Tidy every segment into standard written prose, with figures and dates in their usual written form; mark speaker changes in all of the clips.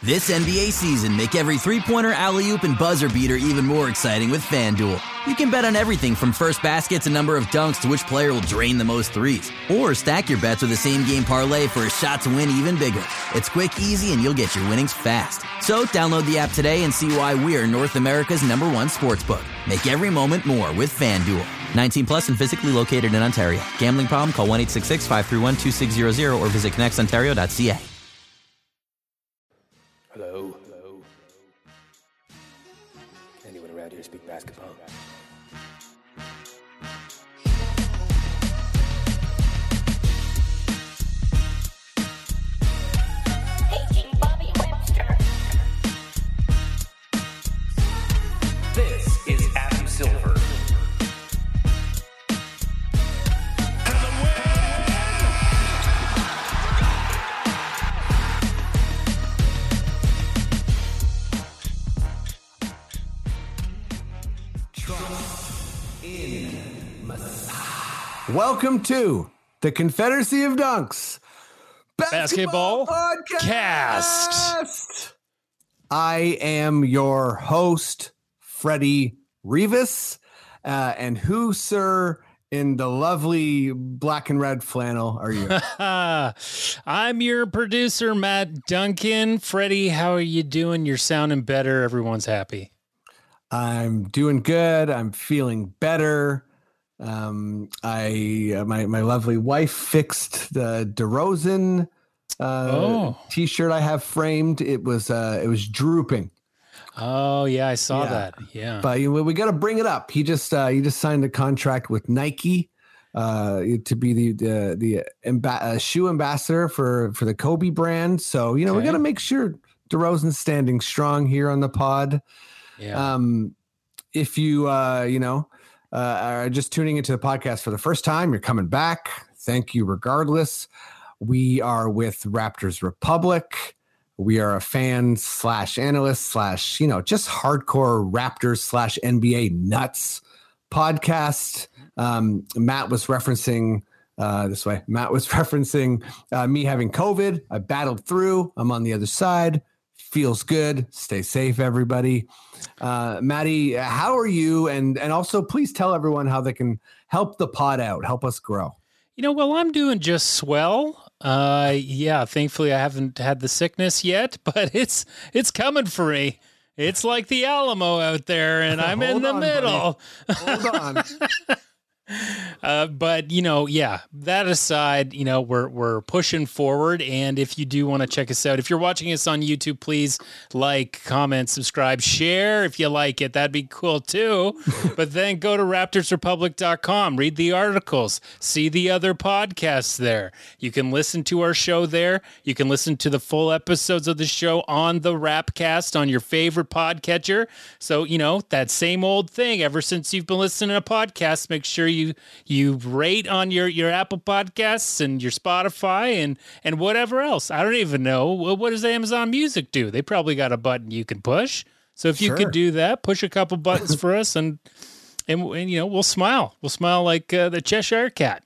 Speaker 1: This NBA season, make every three-pointer, alley-oop, and buzzer beater even more exciting with FanDuel. You can bet on everything from first basket to number of dunks to which player will drain the most threes. Or stack your bets with the same-game parlay for a shot to win even bigger. It's quick, easy, and you'll get your winnings fast. So download the app today and see why we're North America's #1 sportsbook. Make every moment more with FanDuel. 19 plus and physically located in Ontario. Gambling problem? Call 1-866-531-2600 or visit connectsontario.ca.
Speaker 2: Hello. Anyone around here speak basketball?
Speaker 3: Hey, Bobby Webster.
Speaker 2: This is Adam Silver.
Speaker 4: Welcome to the Confederacy of Dunks
Speaker 5: Basketball
Speaker 4: Podcast. I am your host, Freddie Rivas. And who, sir, in the lovely black and red flannel are you?
Speaker 5: I'm your producer, Matt Duncan. Freddie, how are you doing? You're sounding better. Everyone's happy.
Speaker 4: I'm doing good. I'm feeling better. My lovely wife fixed the DeRozan t-shirt I have framed. It was drooping.
Speaker 5: Oh yeah, I saw that. Yeah,
Speaker 4: but we got to bring it up. He just signed a contract with Nike to be the shoe ambassador for the Kobe brand. So we got to make sure DeRozan's standing strong here on the pod.
Speaker 5: Yeah.
Speaker 4: If you are just tuning into the podcast for the first time, you're coming back. Thank you regardless. We are with Raptors Republic. We are a fan / analyst / just hardcore Raptors / NBA nuts podcast. Matt was referencing this way. Matt was referencing me having COVID. I battled through. I'm on the other side. Feels good. Stay safe, everybody. Maddie, how are you? And also, please tell everyone how they can help the pod out, help us grow.
Speaker 5: Well, I'm doing just swell. Thankfully I haven't had the sickness yet, but it's coming for me. It's like the Alamo out there, and I'm in the middle.
Speaker 4: Hold on.
Speaker 5: But that aside, we're pushing forward. And if you do want to check us out, if you're watching us on YouTube, please like, comment, subscribe, share. If you like it, that'd be cool too. But then go to raptorsrepublic.com, read the articles, see the other podcasts there. You can listen to our show there. You can listen to the full episodes of the show on the Rapcast on your favorite podcatcher. So, that same old thing. Ever since you've been listening to podcasts, make sure you rate on your Apple Podcasts and your Spotify and whatever else. I don't even know. What does Amazon Music do? They probably got a button you can push. So if you could do that, push a couple buttons for us and we'll smile. We'll smile like the Cheshire Cat.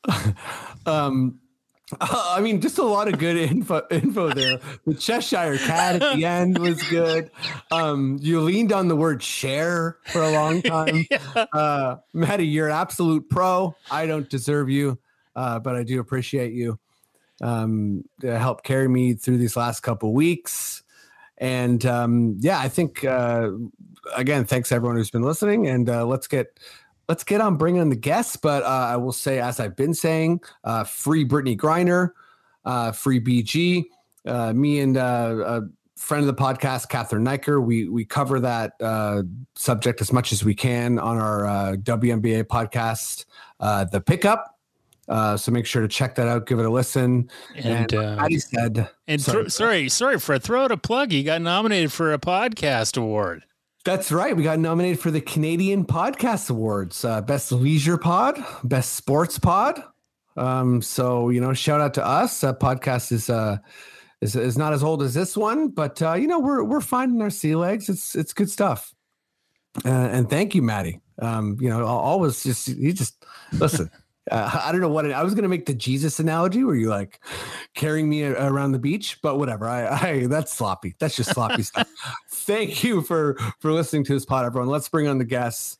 Speaker 4: Just a lot of good info there. The Cheshire Cat at the end was good. You leaned on the word share for a long time. Yeah. Maddie, you're an absolute pro. I don't deserve you, but I do appreciate you to help carry me through these last couple weeks. And I think, again, thanks everyone who's been listening. And let's get on bringing in the guests. But I will say, as I've been saying, free Brittany Griner, free BG, me and a friend of the podcast, Catherine Niker. We cover that subject as much as we can on our WNBA podcast, The Pickup. So make sure to check that out. Give it a listen. And Patty said,
Speaker 5: sorry, Fred, throw out a plug. You got nominated for a podcast award.
Speaker 4: That's right. We got nominated for the Canadian Podcast Awards, Best Leisure Pod, Best Sports Pod. So shout out to us. That podcast is not as old as this one, but we're finding our sea legs. It's good stuff. And thank you, Maddie. Always you just listen. I don't know what I was going to make the Jesus analogy where you like carrying me around the beach, but whatever. I that's sloppy. That's just sloppy stuff. Thank you for listening to this pod, everyone. Let's bring on the guests.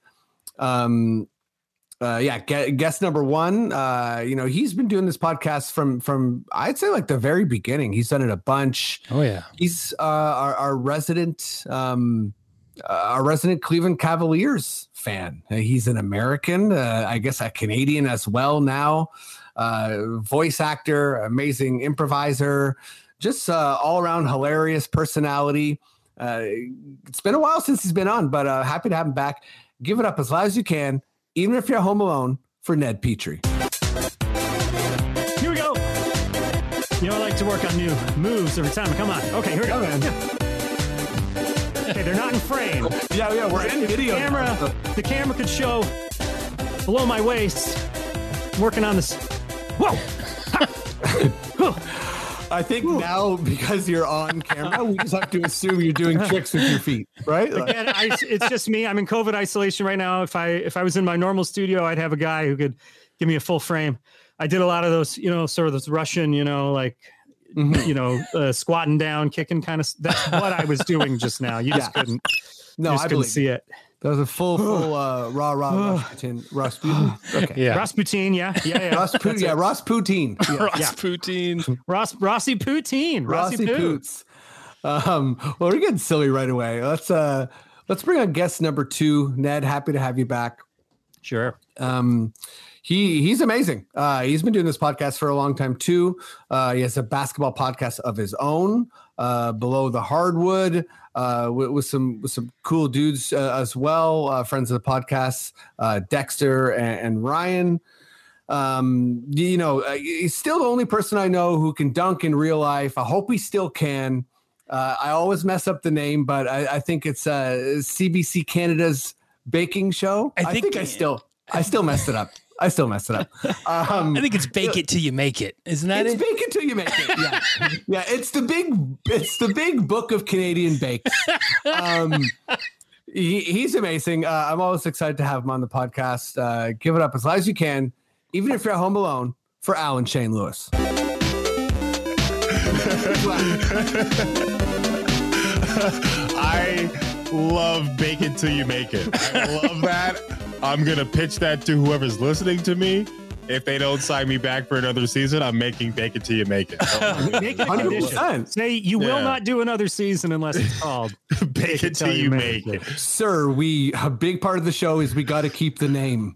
Speaker 4: Guest number one. He's been doing this podcast from I'd say like the very beginning. He's done it a bunch.
Speaker 5: Oh yeah.
Speaker 4: He's our resident Cleveland Cavaliers fan. He's an American, I guess a Canadian as well now. Voice actor, amazing improviser, just all around hilarious personality. It's been a while since he's been on, but happy to have him back. Give it up as loud as you can, even if you're home alone, for Ned Petrie.
Speaker 6: Here we go. I like to work on new moves every time. Come on. Okay, here we go.
Speaker 4: Man.
Speaker 6: Okay, they're not in frame.
Speaker 4: Yeah, we're in video.
Speaker 6: The camera could show below my waist. I'm working on this. Whoa!
Speaker 4: I think now, because you're on camera, we just have to assume you're doing tricks with your feet, right?
Speaker 6: Again, it's just me. I'm in COVID isolation right now. If I was in my normal studio, I'd have a guy who could give me a full frame. I did a lot of those, sort of those Russian, squatting down, kicking kind of. That's what I was doing just now. You just couldn't.
Speaker 4: No, I couldn't
Speaker 6: see it.
Speaker 4: That was a full raw Rasputin. Okay.
Speaker 5: Yeah.
Speaker 6: Rasputin, yeah.
Speaker 4: Rasputin.
Speaker 6: Yeah.
Speaker 4: Rasputin.
Speaker 6: Rossi Poutine.
Speaker 4: Rossi Poots. Well, we're getting silly right away. Let's bring on guest number 2. Ned, happy to have you back.
Speaker 6: Sure.
Speaker 4: He's amazing. He's been doing this podcast for a long time too. He has a basketball podcast of his own, Below the Hardwood, with some cool dudes as well. Friends of the podcast, Dexter and Ryan. He's still the only person I know who can dunk in real life. I hope he still can. I always mess up the name, but I think it's CBC Canada's baking show. I think I still messed it up. I
Speaker 5: I think it's bake it till you make it. Isn't that it?
Speaker 4: It's bake it till you make it. Yeah. Yeah. It's the big book of Canadian bakes. He's amazing. I'm always excited to have him on the podcast. Give it up as loud as you can, even if you're at home alone, for Alan Shane Lewis.
Speaker 7: I love bake it till you make it. I love that. I'm going to pitch that to whoever's listening to me. If they don't sign me back for another season, I'm making bake it till you make it.
Speaker 6: Make it 100%. Say you will not do another season unless it's called
Speaker 7: bake it till you make it.
Speaker 4: Sir, a big part of the show is we got to keep the name.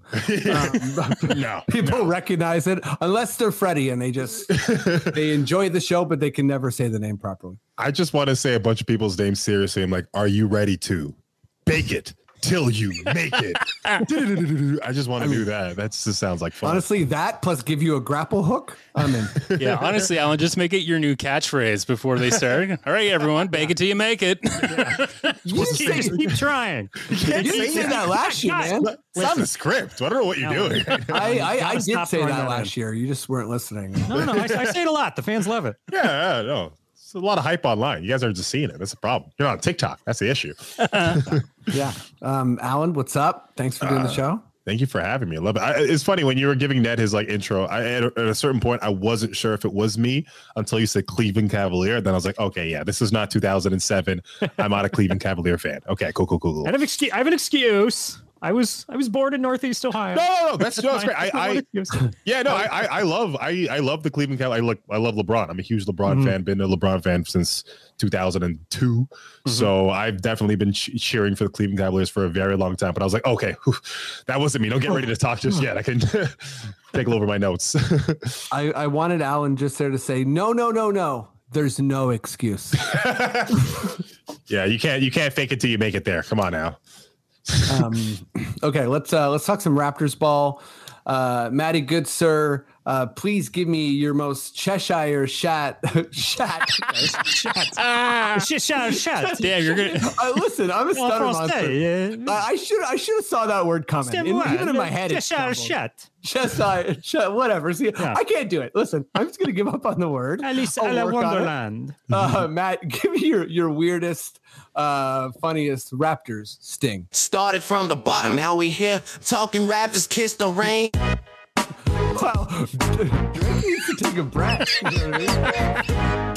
Speaker 4: People recognize it unless they're Freddie and they enjoy the show, but they can never say the name properly.
Speaker 7: I just want to say a bunch of people's names seriously. I'm like, are you ready to bake it till you make it? I just want to do that. That just sounds like fun.
Speaker 4: Honestly, that plus give you a grapple hook, I'm in.
Speaker 5: Yeah, honestly, Alan, just make it your new catchphrase before they start. All right, everyone, bake it till you make it.
Speaker 6: Keep trying.
Speaker 4: You didn't say that last year, man.
Speaker 7: It's on the script. I don't know what you're doing.
Speaker 4: I did say that last year. You just weren't listening.
Speaker 6: No, I say it a lot. The fans love it.
Speaker 7: Yeah, no. It's a lot of hype online. You guys aren't just seeing it. That's the problem. You're on TikTok. That's the issue.
Speaker 4: Yeah. Alan, what's up? Thanks for doing the show.
Speaker 7: Thank you for having me. I love it. It's funny when you were giving Ned his intro. At a certain point, I wasn't sure if it was me until you said Cleveland Cavalier. Then I was like, okay, yeah, this is not 2007. I'm not a Cleveland Cavalier fan. Okay, cool.
Speaker 6: I have an excuse. I was born in Northeast Ohio.
Speaker 7: No, that's great. I love the Cleveland Cavaliers. I love LeBron. I'm a huge LeBron fan. Been a LeBron fan since 2002. So I've definitely been cheering for the Cleveland Cavaliers for a very long time. But I was like, okay, that wasn't me. Don't get ready to talk just yet. I can take a look over my notes.
Speaker 4: I wanted Alan just there to say, no. There's no excuse.
Speaker 7: Yeah, you can't fake it till you make it there. Come on now.
Speaker 4: Okay, let's talk some Raptors ball. Matty, good sir, please give me your most Cheshire shat. Shat.
Speaker 5: Damn, you're gonna
Speaker 4: listen. I'm a stutter monster. I should have saw that word coming. Even in my head, it's Cheshire, whatever. See, I can't do it. Listen, I'm just gonna give up on the word.
Speaker 6: Alice in Wonderland.
Speaker 4: Matt, give me your weirdest, funniest Raptors sting.
Speaker 8: Started from the bottom, now we here talking Raptors kiss the rain.
Speaker 4: Wow, Drake needs to take a breath. You know what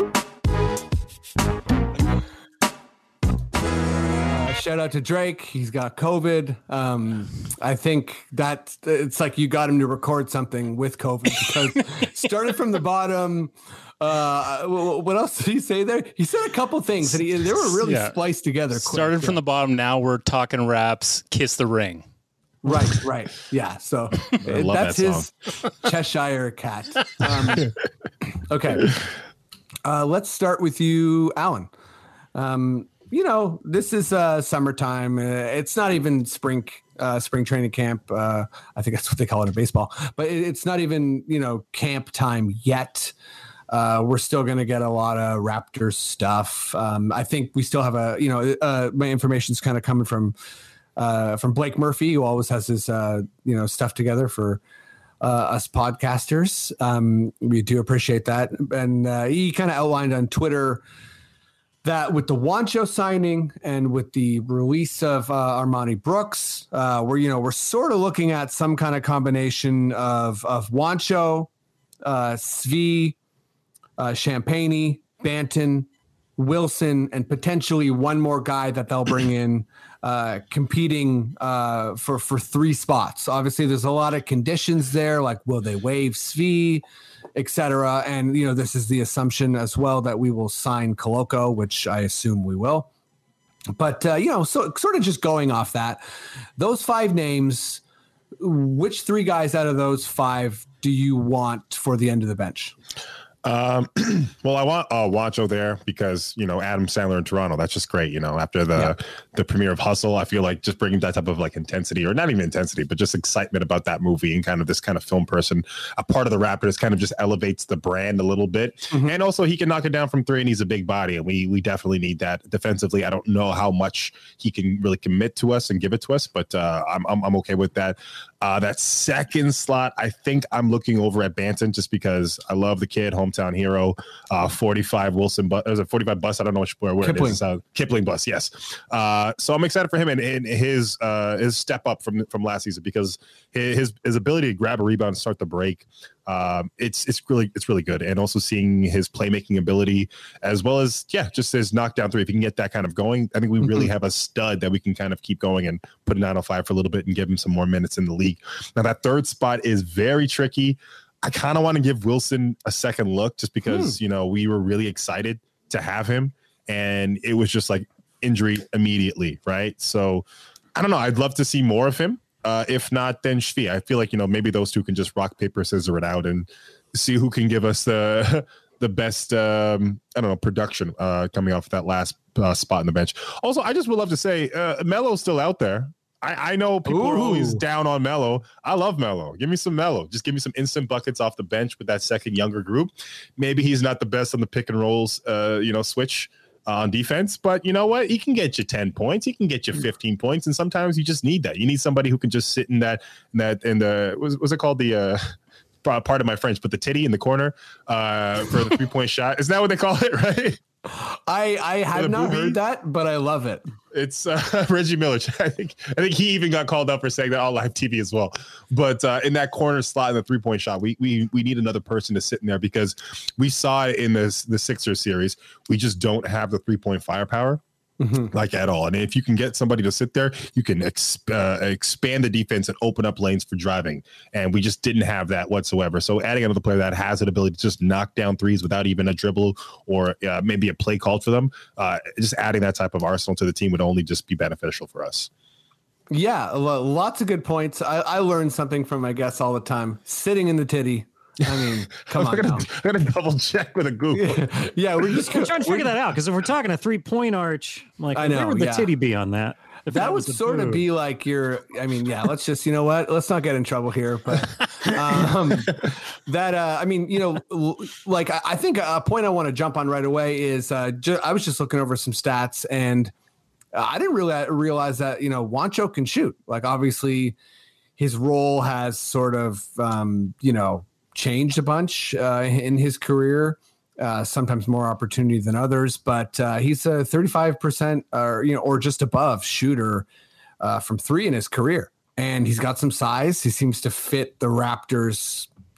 Speaker 4: I mean? Shout out to Drake. He's got COVID. I think that it's like you got him to record something with COVID because started from the bottom. What else did he say there? He said a couple things and they were really spliced together.
Speaker 5: Started from the bottom. Now we're talking raps. Kiss the Ring.
Speaker 4: Right. Yeah. So that's his Cheshire cat. Okay. Let's start with you, Alan. This is summertime. It's not even spring training camp. I think that's what they call it in baseball, but it's not even, camp time yet. We're still going to get a lot of Raptors stuff. I think we still have my information's kind of coming from Blake Murphy, who always has his, stuff together for us podcasters. We do appreciate that. And he kind of outlined on Twitter that with the Juancho signing and with the release of Armani Brooks, we're sort of looking at some kind of combination of Juancho, Svi, Champagny, Banton, Wilson, and potentially one more guy that they'll bring in competing for 3 spots. Obviously, there's a lot of conditions there, like will they waive Svi, etc. And this is the assumption as well that we will sign Koloko, which I assume we will. But so sort of just going off that, those 5 names, which 3 guys out of those 5 do you want for the end of the bench?
Speaker 7: Well, I want Juancho there because, Adam Sandler in Toronto, that's just great. After the premiere of Hustle, I feel like just bringing that type of like intensity, or not even intensity, but just excitement about that movie and kind of this kind of film person, a part of the Raptors, kind of just elevates the brand a little bit. Mm-hmm. And also he can knock it down from 3 and he's a big body. And we definitely need that defensively. I don't know how much he can really commit to us and give it to us, but I'm okay with that. That second slot, I think I'm looking over at Banton just because I love the kid, hometown hero, 45 Wilson, but there's a 45 bus. I don't know where Kipling. It is. Kipling bus, yes. So I'm excited for him and his step up from last season because his ability to grab a rebound and start the break. It's really good. And also seeing his playmaking ability as well as, just his knockdown 3. If he can get that kind of going, I think we really have a stud that we can kind of keep going and put a 905 for a little bit and give him some more minutes in the league. Now that third spot is very tricky. I kind of want to give Wilson a second look just because, we were really excited to have him and it was just like injury immediately. Right. So I don't know. I'd love to see more of him. If not, then Shvi. I feel like, maybe those 2 can just rock, paper, scissors it out and see who can give us the best, production coming off that last spot in the bench. Also, I just would love to say Melo's still out there. I know people are always down on Melo. I love Melo. Give me some Melo. Just give me some instant buckets off the bench with that second younger group. Maybe he's not the best on the pick and rolls, switch on defense, but you know what? He can get you 10 points. He can get you 15 points. And sometimes you just need that. You need somebody who can just sit in was it called the, part of my French, but the titty in the corner for the 3-point shot. Is that what they call it? Right.
Speaker 4: I have not heard that, but I love it.
Speaker 7: It's Reggie Miller. I think he even got called out for saying that on live TV as well. But in that corner slot in the 3-point shot, we need another person to sit in there because we saw it in the Sixers series. We just don't have the 3-point firepower. Like at all. And if you can get somebody to sit there, you can expand the defense and open up lanes for driving. And we just didn't have that whatsoever. So adding another player that has an ability to just knock down threes without even a dribble or maybe a play called for them, just adding that type of arsenal to the team would only just be beneficial for us.
Speaker 4: Yeah, lots of good points. I learned something from my guests all the time. Sitting in the titty. I mean, come on now.
Speaker 7: I'm going to double check with a Google.
Speaker 4: Yeah, we're just
Speaker 6: trying to figure that out because if we're talking a 3-point arch, I'm like, where would the titty be on that?
Speaker 4: That would sort of be like let's just, let's not get in trouble here. But I think a point I want to jump on right away is I was just looking over some stats and I didn't really realize that, Juancho can shoot. Like, obviously, his role has sort of, changed a bunch in his career, sometimes more opportunity than others, but he's a 35% or just above shooter from 3 in his career. And he's got some size. He seems to fit the Raptors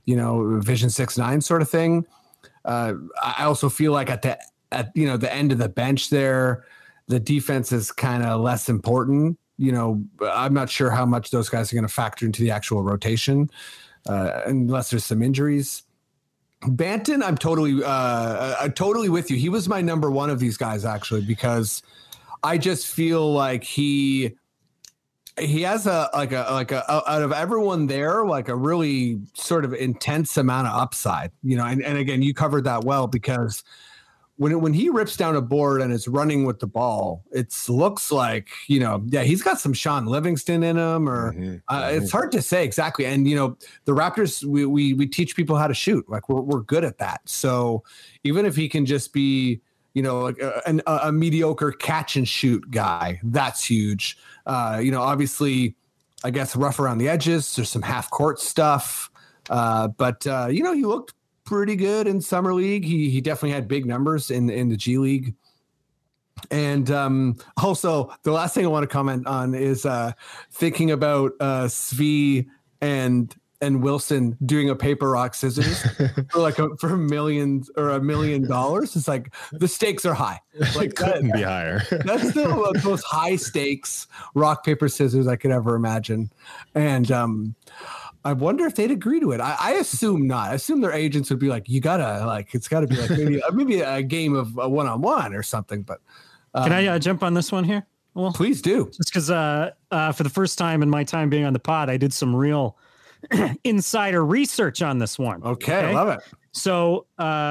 Speaker 4: Vision 6-9 sort of thing. I also feel like at the end of the bench there, the defense is kind of less important. I'm not sure how much those guys are going to factor into the actual rotation unless there's some injuries. Banton, I'm totally with you. He was my number one of these guys actually, because I just feel like he has a out of everyone there, like a really sort of intense amount of upside, and again, you covered that well, because when he rips down a board and is running with the ball, it looks like, he's got some Sean Livingston in him, or it's hard to say exactly. And, the Raptors, we teach people how to shoot. Like we're good at that. So even if he can just be, like a mediocre catch and shoot guy, that's huge. Obviously, I guess rough around the edges. There's some half court stuff. But he looked pretty good in summer league. He definitely had big numbers in the G League. And also the last thing I want to comment on is thinking about Svi and Wilson doing a paper rock scissors for millions or $1 million. It's like the stakes are high. Like
Speaker 7: it couldn't be higher.
Speaker 4: That's still the most high stakes rock paper scissors I could ever imagine. And I wonder if they'd agree to it. I assume not. I assume their agents would be like, you gotta it's gotta be like maybe a game of a one-on-one or something. But
Speaker 6: can I jump on this one here? Well,
Speaker 4: please do.
Speaker 6: Just because for the first time in my time being on the pod, I did some real insider research on this one.
Speaker 4: Okay, I love it.
Speaker 6: So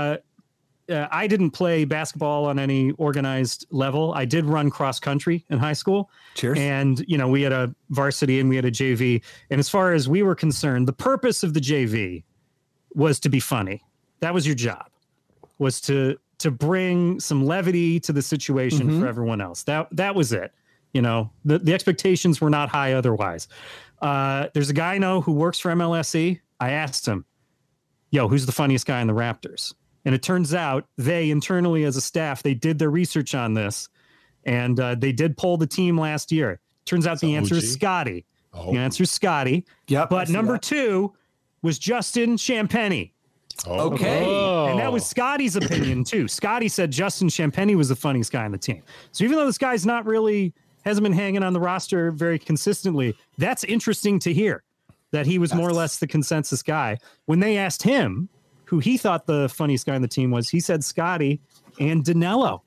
Speaker 6: I didn't play basketball on any organized level. I did run cross country in high school.
Speaker 4: Cheers.
Speaker 6: And, we had a varsity and we had a JV. And as far as we were concerned, the purpose of the JV was to be funny. That was your job, was to bring some levity to the situation for everyone else. That was it. The expectations were not high otherwise. There's a guy I know who works for MLSE. I asked him, who's the funniest guy in the Raptors? And it turns out they internally as a staff, they did their research on this, and they did poll the team last year. Turns out the answer is Scotty. The answer is Scotty.
Speaker 4: Yep.
Speaker 6: But number 2 was Justin Champagnie.
Speaker 4: Okay.
Speaker 6: And that was Scotty's opinion too. Scotty said Justin Champagnie was the funniest guy on the team. So even though this guy's hasn't been hanging on the roster very consistently, that's interesting to hear that he was more or less the consensus guy. When they asked him who he thought the funniest guy on the team was, he said Scotty and Danilo.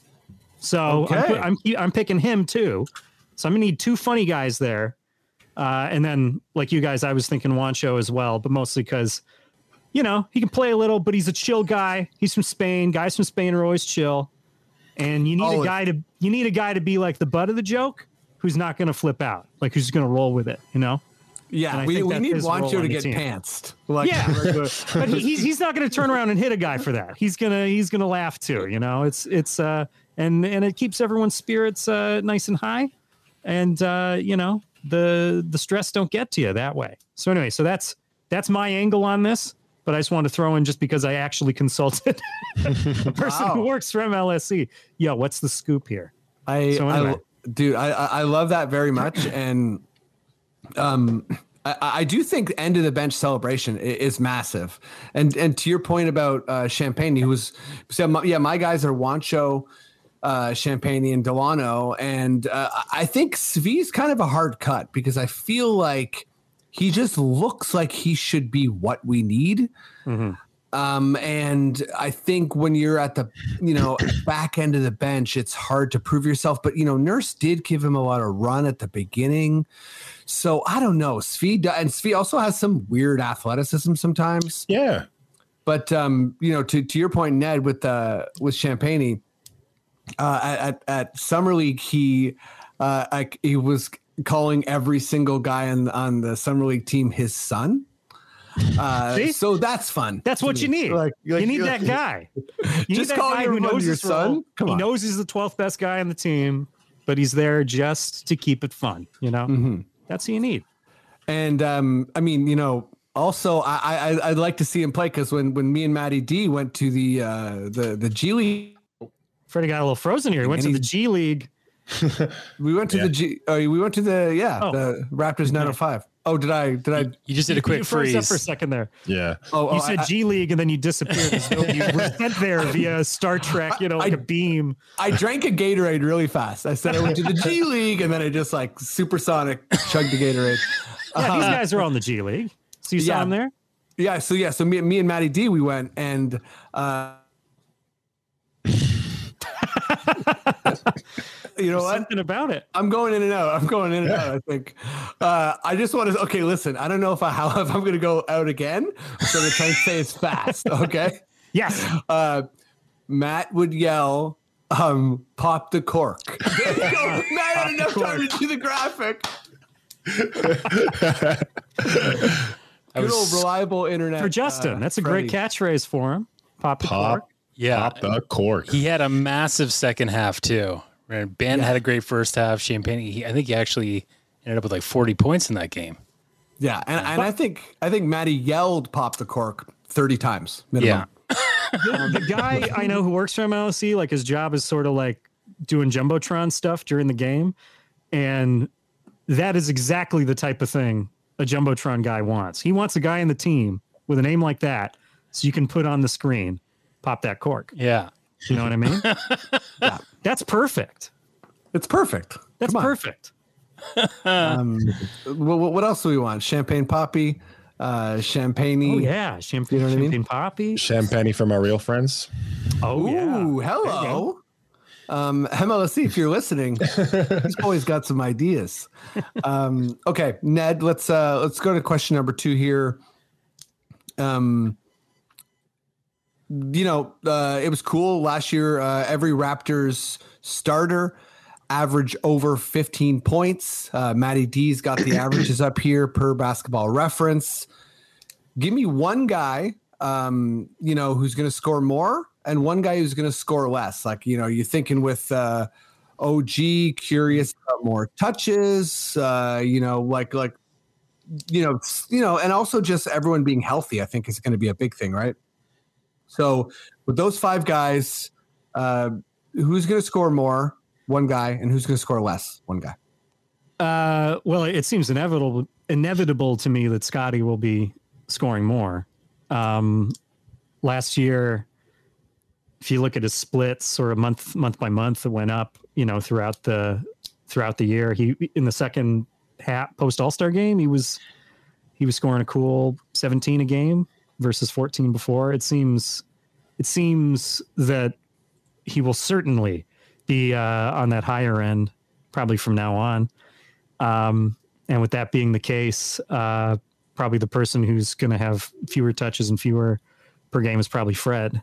Speaker 6: So I'm picking him too. So I'm gonna need 2 funny guys there. And then like you guys, I was thinking Juancho as well, but mostly because, he can play a little, but he's a chill guy. He's from Spain. Guys from Spain are always chill. And you need a guy to be like the butt of the joke, who's not going to flip out, like who's going to roll with it,
Speaker 4: Yeah, we need Juancho to get pantsed. Like,
Speaker 6: but he's not going to turn around and hit a guy for that. He's gonna laugh too. It's and it keeps everyone's spirits nice and high, and the stress don't get to you that way. So anyway, so that's my angle on this. But I just wanted to throw in, just because I actually consulted a person who works for MLSE. What's the scoop here?
Speaker 4: I love that very much, and I do think end of the bench celebration is massive. And to your point about Champagne, my guys are Juancho, Champagne, and Delano, and I think Svi's kind of a hard cut, because I feel like he just looks like he should be what we need. And I think when you're at the, back end of the bench, it's hard to prove yourself. But, Nurse did give him a lot of run at the beginning. So I don't know. Svi also has some weird athleticism sometimes.
Speaker 7: Yeah.
Speaker 4: But, to your point, Ned, with Champagne, at Summer League, he was calling every single guy on the Summer League team his son. So that's fun.
Speaker 6: That's what you need. You need that guy. You need that guy who knows your son. He knows he's the 12th best guy on the team, but he's there just to keep it fun. That's what you need. And
Speaker 4: also I'd like to see him play, because when me and Matty D went to the G League,
Speaker 6: Freddie got a little frozen here. He went to the G League.
Speaker 4: We went to the Raptors 905. Oh, did I?
Speaker 5: You just did a quick
Speaker 6: You froze up
Speaker 5: freeze.
Speaker 6: for a second there.
Speaker 7: Yeah.
Speaker 6: You said G League and then you disappeared as though you were sent there via Star Trek, like a beam.
Speaker 4: I drank a Gatorade really fast. I said I went to the G League, and then I just like supersonic chugged the Gatorade.
Speaker 6: Yeah, these guys are on the G League. So you saw them there?
Speaker 4: Yeah. So me and Matty D, we went and. You know what?
Speaker 6: Something about it.
Speaker 4: I'm going in and out. I think. I just want to. Okay, listen. I don't know if I'm going to go out again. So I'm trying to say it's fast. Okay.
Speaker 6: Yes.
Speaker 4: Matt would yell, "Pop the cork." There you go. Matt had enough time to do the graphic. Good old reliable internet
Speaker 6: For Justin. That's a
Speaker 4: Freddie.
Speaker 6: great catchphrase for him. Pop the cork.
Speaker 5: Yeah.
Speaker 7: Pop the cork.
Speaker 5: He had a massive second half too. Right? Ben had a great first half. Champagne, I think he actually ended up with like 40 points in that game.
Speaker 4: Yeah, and I think Matty yelled "Pop the cork" 30 times minimum.
Speaker 5: Yeah.
Speaker 6: The guy I know who works for MLSE, like his job is sort of like doing Jumbotron stuff during the game. And that is exactly the type of thing a Jumbotron guy wants. He wants a guy in the team with a name like that so you can put on the screen, pop that cork.
Speaker 5: Yeah.
Speaker 6: You know what I mean? Yeah. That's perfect.
Speaker 4: It's perfect.
Speaker 6: That's
Speaker 4: Come on.
Speaker 6: perfect.
Speaker 4: What else do we want? Champagne poppy, champagne.
Speaker 6: Oh, yeah. Champagne,
Speaker 4: You know what I mean?
Speaker 6: champagne poppy.
Speaker 7: Champagne from our real friends.
Speaker 6: Oh, yeah.
Speaker 4: Ooh, hello. MLSE, if you're listening, he's always got some ideas. Okay, Ned, let's go to question number 2 here. It was cool last year. Every Raptors starter average over 15 points. Matty D's got the averages up here per Basketball Reference. Give me one guy, who's going to score more, and one guy who's going to score less. Like, you're thinking with OG, curious about more touches. And also just everyone being healthy, I think is going to be a big thing, right? So with those 5 guys, who's going to score more? One guy, and who's going to score less? One guy.
Speaker 6: Well, it seems inevitable to me that Scotty will be scoring more. Last year, if you look at his splits, sort of month by month, it went up. Throughout the year. He in the second half post All-Star game, he was scoring a cool 17 a game versus 14 before. It seems that he will certainly be on that higher end probably from now on. And with that being the case, probably the person who's going to have fewer touches and fewer per game is probably Fred.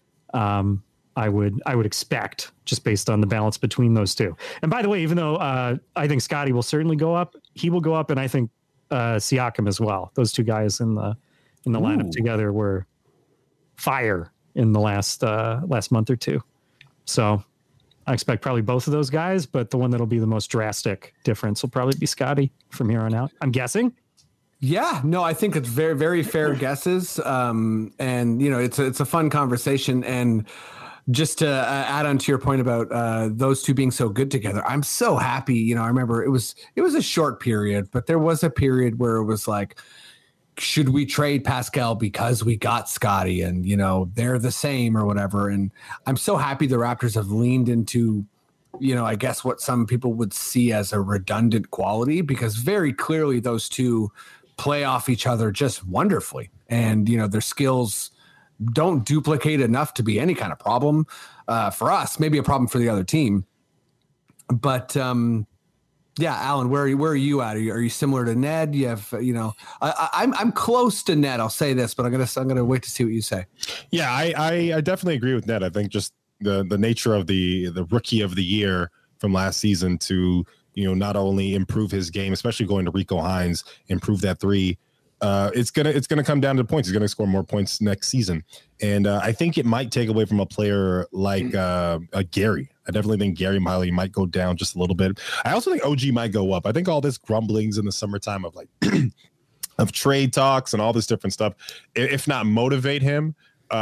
Speaker 6: I would expect, just based on the balance between those two. And by the way, even though I think Scotty will certainly go up, he will go up, and I think Siakam as well. Those two guys in the lineup together were fire in the last month or two. So I expect probably both of those guys, but the one that'll be the most drastic difference will probably be Scotty from here on out, I'm guessing.
Speaker 4: Yeah, no, I think it's very, very fair guesses. And it's a fun conversation. And just to add on to your point about those two being so good together, I'm so happy. I remember it was a short period, but there was a period where it was like, should we trade Pascal because we got Scotty and, they're the same or whatever. And I'm so happy the Raptors have leaned into, I guess what some people would see as a redundant quality, because very clearly those two play off each other just wonderfully. And, their skills don't duplicate enough to be any kind of problem for us, maybe a problem for the other team. But, yeah, Alan, where are you at? Are you similar to Ned? You have, I'm close to Ned. I'll say this, but I'm gonna wait to see what you say.
Speaker 7: Yeah, I definitely agree with Ned. I think just the nature of the rookie of the year from last season to not only improve his game, especially going to Rico Hines, improve that three. It's gonna come down to points. He's gonna score more points next season, and I think it might take away from a player like Gary. I definitely think Gary Miley might go down just a little bit. I also think OG might go up. I think all this grumblings in the summertime of like of trade talks and all this different stuff, if not motivate him,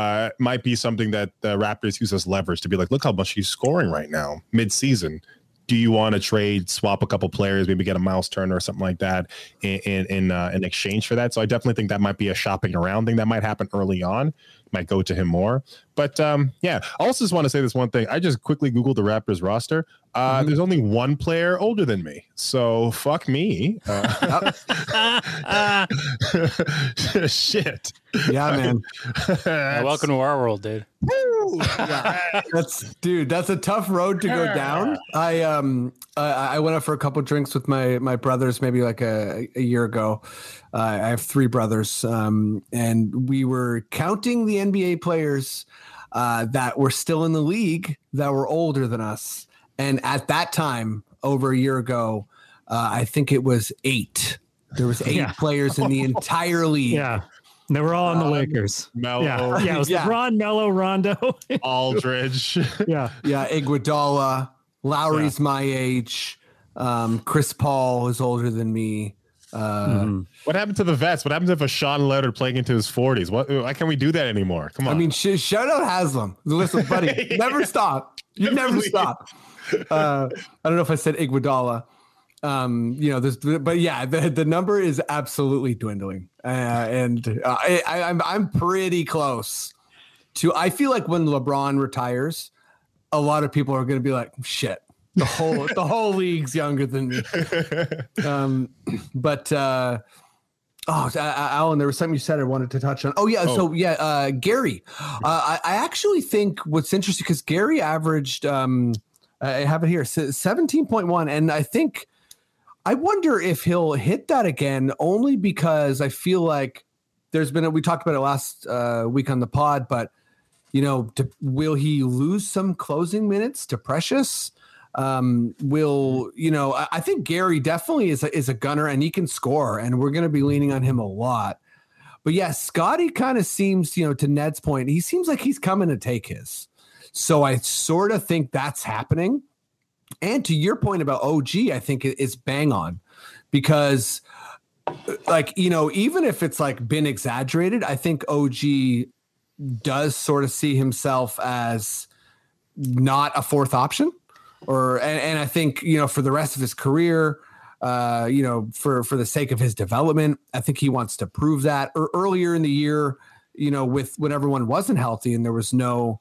Speaker 7: might be something that the Raptors use as leverage to be like, look how much he's scoring right now mid-season. do you want to trade, swap a couple players, maybe get a Miles Turner or something like that in exchange for that? So I definitely think that might be a shopping around thing that might happen early on. Might go to him more. But yeah, I also just want to say this one thing. I just quickly Googled the Raptors roster. There's only one player older than me. So fuck me. Shit.
Speaker 4: Yeah, man.
Speaker 5: Welcome to our world, dude.
Speaker 4: Yeah. That's a tough road to go down. I went out for a couple drinks with my brothers maybe like a year ago. I have 3 brothers, and we were counting the NBA players that were still in the league that were older than us. And at that time, over a year ago, I think it was 8. There was 8 players in the entire league.
Speaker 6: Yeah. They were all on the Lakers.
Speaker 7: Melo.
Speaker 6: Yeah, it was LeBron, Melo, Rondo.
Speaker 7: Aldridge.
Speaker 6: Yeah.
Speaker 4: Iguodala. Lowry's my age. Chris Paul is older than me.
Speaker 7: What happened to the vets? What happens if a Sean Leonard playing into his 40s? Why can't we do that anymore? Come on.
Speaker 4: I mean, shout out Haslam. Listen, buddy, never stop. You never stop. I don't know if I said Iguodala. But yeah, the number is absolutely dwindling, and I'm pretty close to. I feel like when LeBron retires, a lot of people are going to be like, "Shit, the whole league's younger than me." Alan, there was something you said I wanted to touch on. Gary. I actually think what's interesting because Gary averaged. I have it here, 17.1, and I wonder if he'll hit that again, only because I feel like we talked about it last week on the pod, but will he lose some closing minutes to Precious? I think Gary definitely is a gunner and he can score, and we're going to be leaning on him a lot. But yeah, Scotty kind of seems, to Ned's point, he seems like he's coming to take his. So I sort of think that's happening. And to your point about OG, I think it's bang on because even if it's been exaggerated, I think OG does sort of see himself as not a 4th option and I think, for the rest of his career, for the sake of his development, I think he wants to prove that. Or earlier in the year, when everyone wasn't healthy and there was no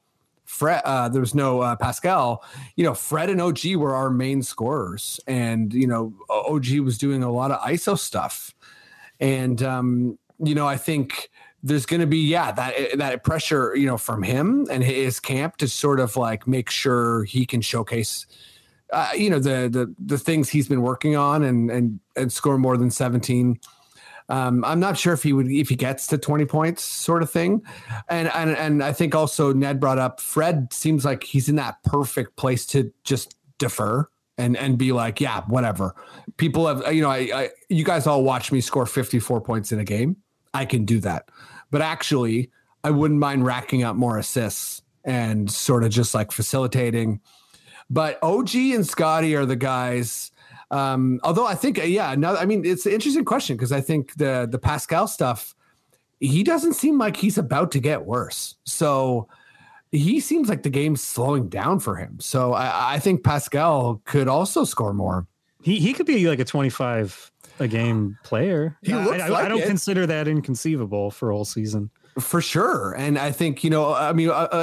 Speaker 4: Pascal, Fred and OG were our main scorers, and OG was doing a lot of ISO stuff, and I think there's going to be that pressure from him and his camp to sort of make sure he can showcase the things he's been working on and score more than 17. I'm not sure if he gets to 20 points sort of thing. And I think also Ned brought up Fred seems like he's in that perfect place to just defer and be like, yeah, whatever. People have, you guys all watch me score 54 points in a game. I can do that. But actually, I wouldn't mind racking up more assists and sort of just facilitating. But OG and Scotty are the guys. Although I think, it's an interesting question because I think the Pascal stuff, he doesn't seem like he's about to get worse. So he seems like the game's slowing down for him. So I think Pascal could also score more.
Speaker 6: He could be like a 25 a game player. I don't consider that inconceivable for a whole season.
Speaker 4: For sure. And I think, I don't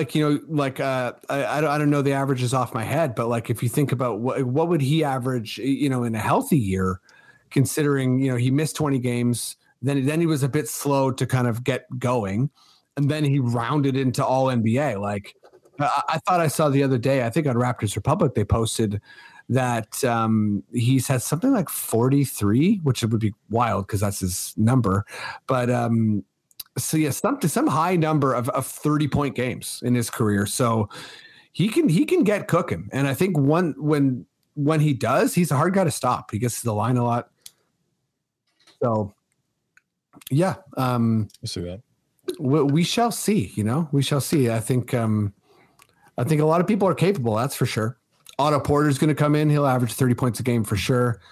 Speaker 4: know the averages off my head, but if you think about what would he average, in a healthy year, considering, he missed 20 games, then he was a bit slow to kind of get going. And then he rounded into all NBA. I thought I saw the other day, I think on Raptors Republic, they posted that he's had something like 43, which would be wild because that's his number. But, so yeah, some high number of 30-point games in his career. So he can get cooking. And I think when he does, he's a hard guy to stop. He gets to the line a lot. So yeah,
Speaker 7: we'll see that.
Speaker 4: We shall see. We shall see. I think a lot of people are capable. That's for sure. Otto Porter's going to come in. He'll average 30 points a game for sure.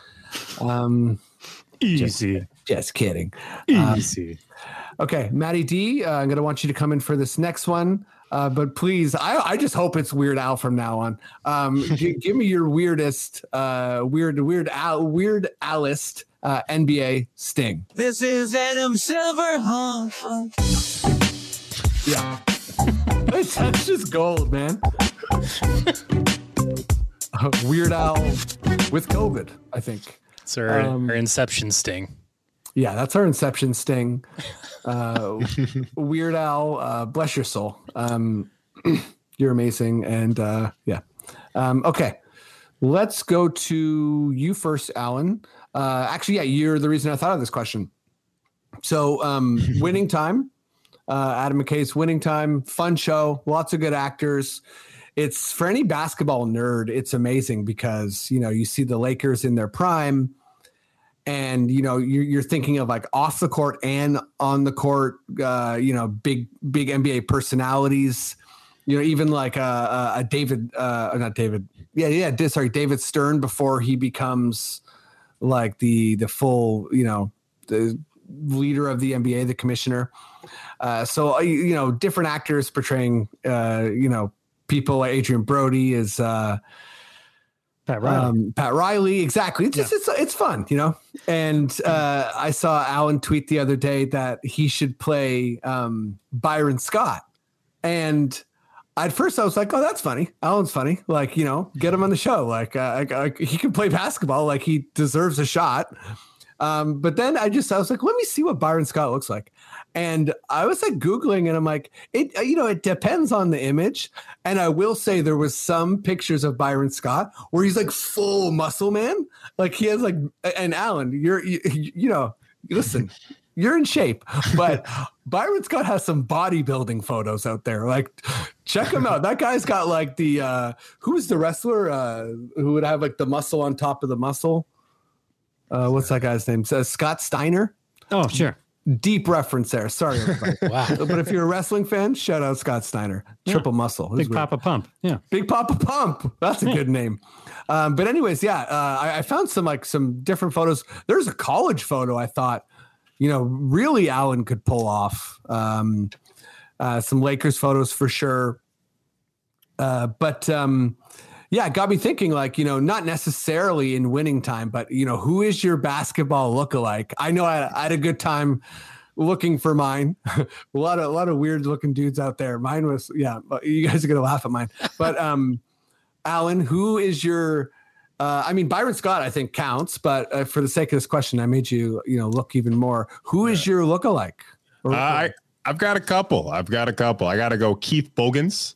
Speaker 6: Easy.
Speaker 4: Just kidding.
Speaker 6: Easy.
Speaker 4: Okay, Matty D, I'm going to want you to come in for this next one. But please, I just hope it's Weird Al from now on. Give me your weirdest, weird Alist NBA sting.
Speaker 1: This is Adam Silver.
Speaker 4: Yeah, that's just gold, man. Weird Al with COVID, I think.
Speaker 5: It's her Inception sting.
Speaker 4: Yeah, that's our Inception sting. Weird Al, bless your soul. You're amazing. And yeah. Okay. Let's go to you first, Alan. Actually, yeah, you're the reason I thought of this question. So Winning Time, Adam McKay's Winning Time, fun show, lots of good actors. It's for any basketball nerd, it's amazing because, you know, you see the Lakers in their prime and, you know, you're thinking of like off the court and on the court, you know, big NBA personalities, you know, even like David Stern before he becomes like the full, you know, the leader of the NBA, the commissioner. So, you know, different actors portraying, you know, people like Adrian Brody is Pat Riley. Exactly. It's just, it's fun, you know? And I saw Alan tweet the other day that he should play Byron Scott. And at first I was like, oh, that's funny. Alan's funny. Like, you know, get him on the show. Like he can play basketball. Like he deserves a shot. But then I was like, let me see what Byron Scott looks like. And I was like Googling and I'm like, it depends on the image. And I will say there was some pictures of Byron Scott where he's like full muscle man. Like he has like, and Alan, you know, listen, you're in shape, but Byron Scott has some bodybuilding photos out there. Like check him out. That guy's got like who's the wrestler who would have like the muscle on top of the muscle? What's that guy's name? Scott Steiner.
Speaker 6: Oh, sure.
Speaker 4: Deep reference there. Sorry, everybody. Wow. But if you're a wrestling fan, shout out Scott Steiner. Triple muscle.
Speaker 6: Big Papa Pump. Yeah.
Speaker 4: Big Papa Pump. That's a good name. But anyways, yeah, I found some different photos. There's a college photo I thought, you know, really Alan could pull off. Some Lakers photos for sure. But yeah, it got me thinking, like, you know, not necessarily in Winning Time, but, you know, who is your basketball lookalike? I know I had a good time looking for mine. a lot of weird looking dudes out there. Mine was, yeah, you guys are going to laugh at mine. But Alan, who is your, I mean, Byron Scott, I think counts, but for the sake of this question, I made you, you know, look even more. Who is your lookalike?
Speaker 7: I've got a couple. I got to go Keith Bogans.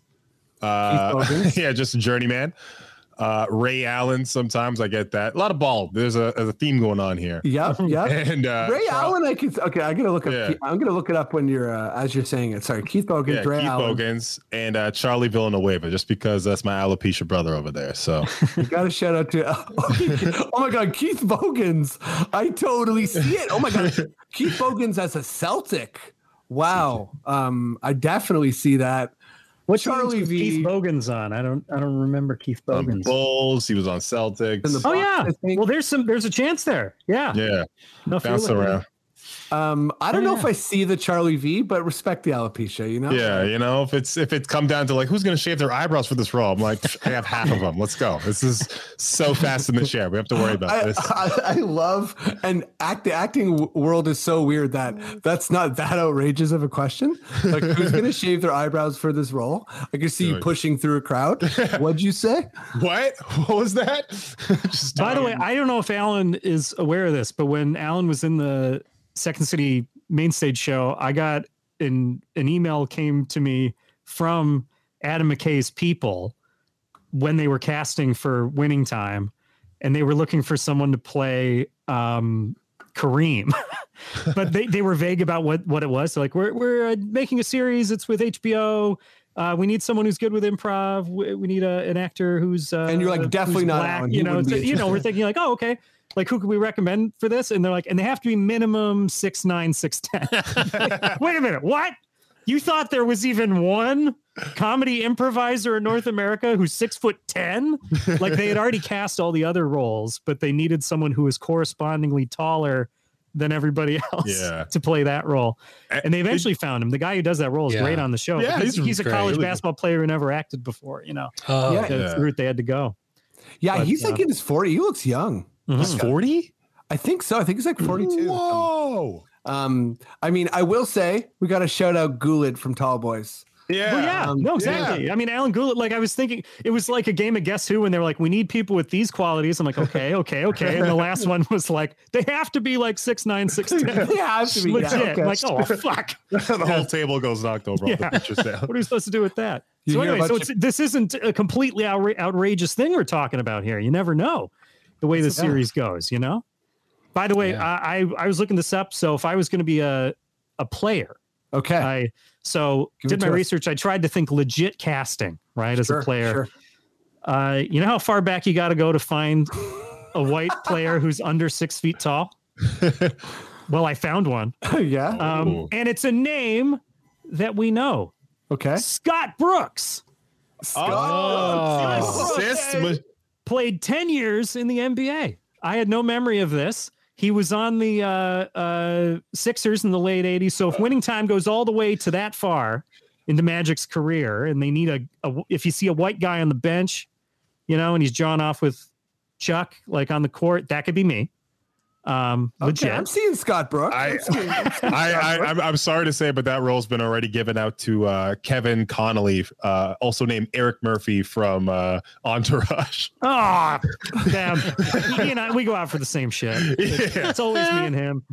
Speaker 7: Yeah, just a journeyman. Ray Allen. Sometimes I get that. A lot of ball. There's a theme going on here.
Speaker 4: Yeah. And Ray Allen, I gotta look up.
Speaker 7: Yeah.
Speaker 4: I'm gonna look it up when you're as you're saying it. Sorry, Keith Bogans.
Speaker 7: Yeah,
Speaker 4: Ray
Speaker 7: Keith
Speaker 4: Allen.
Speaker 7: Bogans and Charlie Villanueva, just because that's my alopecia brother over there. So
Speaker 4: you got to shout out to. Oh my God, Keith Bogans! I totally see it. Oh my God, Keith Bogans as a Celtic. Wow. I definitely see that.
Speaker 6: What
Speaker 4: Charlie V.
Speaker 6: Keith Bogans on? I don't remember Keith Bogans.
Speaker 7: Bulls. He was on Celtics.
Speaker 6: Oh yeah. Well, there's a chance there. Yeah.
Speaker 7: Yeah.
Speaker 6: No,
Speaker 7: bounce around.
Speaker 4: I don't know if I see the Charlie V, but respect the alopecia, you know?
Speaker 7: Yeah, you know, if it come down to like who's gonna shave their eyebrows for this role, I'm like, I have half of them. Let's go. This is so fast in the chair. We have to worry about this.
Speaker 4: I love, and the acting world is so weird that's not that outrageous of a question. Like, who's gonna shave their eyebrows for this role? I can see you pushing through a crowd. What'd you say?
Speaker 7: What was that?
Speaker 6: By the way, I don't know if Alan is aware of this, but when Alan was in the Second City main stage show, I got an email came to me from Adam McKay's people when they were casting for Winning Time, and they were looking for someone to play Kareem, but they were vague about what it was. So like, we're making a series. It's with HBO. We need someone who's good with improv. We need an actor who's and you're like definitely not black, Alan. You know, we're thinking like, oh, okay. Like, who could we recommend for this? And they're like, and they have to be minimum 6'9", 6'10". Wait a minute. What? You thought there was even one comedy improviser in North America who's 6'10"? Like, they had already cast all the other roles, but they needed someone who was correspondingly taller than everybody else
Speaker 7: Yeah.
Speaker 6: to play that role. And they eventually found him. The guy who does that role is
Speaker 5: Yeah.
Speaker 6: great on the show.
Speaker 7: Yeah,
Speaker 6: He's a
Speaker 5: great.
Speaker 6: college
Speaker 7: Really
Speaker 6: basketball player who never acted before, you know.
Speaker 5: Oh,
Speaker 4: Yeah.
Speaker 6: That's the route they had to go.
Speaker 4: Yeah,
Speaker 6: But,
Speaker 4: he's like in his 40s. He looks young.
Speaker 7: He's 40?
Speaker 4: I think so. I think he's like 42.
Speaker 7: Whoa.
Speaker 4: I mean, I will say we got to shout out Goulet from Tall Boys.
Speaker 7: Yeah.
Speaker 6: Well, yeah, no, exactly. I mean, Alan Goulet, like I was thinking, it was like a game of Guess Who, and they were like, we need people with these qualities. I'm like, okay. And the last one was like, they have to be like 6'9", 6'10".
Speaker 4: They have to be,
Speaker 6: legit.
Speaker 4: yeah, okay.
Speaker 6: I'm like, oh, fuck.
Speaker 7: The whole table goes knocked over.
Speaker 6: Yeah.
Speaker 7: All the pictures down.
Speaker 6: What are we supposed to do with that?
Speaker 4: You
Speaker 6: So
Speaker 4: hear
Speaker 6: anyway,
Speaker 4: about
Speaker 6: so this isn't a completely outrageous thing we're talking about here. You never know the way the series goes, you know? By the way, I was looking this up. So if I was going to be a player,
Speaker 4: Okay.
Speaker 6: I
Speaker 4: Give
Speaker 6: did
Speaker 4: it
Speaker 6: my
Speaker 4: to us.
Speaker 6: research. I tried to think legit casting, right, as a
Speaker 4: Sure,
Speaker 6: player.
Speaker 4: sure.
Speaker 6: You know how far back you got to go to find a white player who's under 6 feet tall? Well, I found one.
Speaker 4: Yeah.
Speaker 7: Ooh.
Speaker 6: And it's a name that we know.
Speaker 4: Okay.
Speaker 6: Scott Brooks
Speaker 7: Oh, assist.
Speaker 6: played 10 years in the NBA. I had no memory of this. He was on the Sixers in the late 80s. So if winning time goes all the way to that far into Magic's career, and they need if you see a white guy on the bench, you know, and he's drawn off with Chuck, like on the court, that could be me. Legit.
Speaker 4: Okay, I'm seeing Scott Brooks.
Speaker 7: I'm sorry to say, but that role's been already given out to Kevin Connolly, also named Eric Murphy from Entourage.
Speaker 6: Oh, damn. He and I, we go out for the same shit. It's always me and him.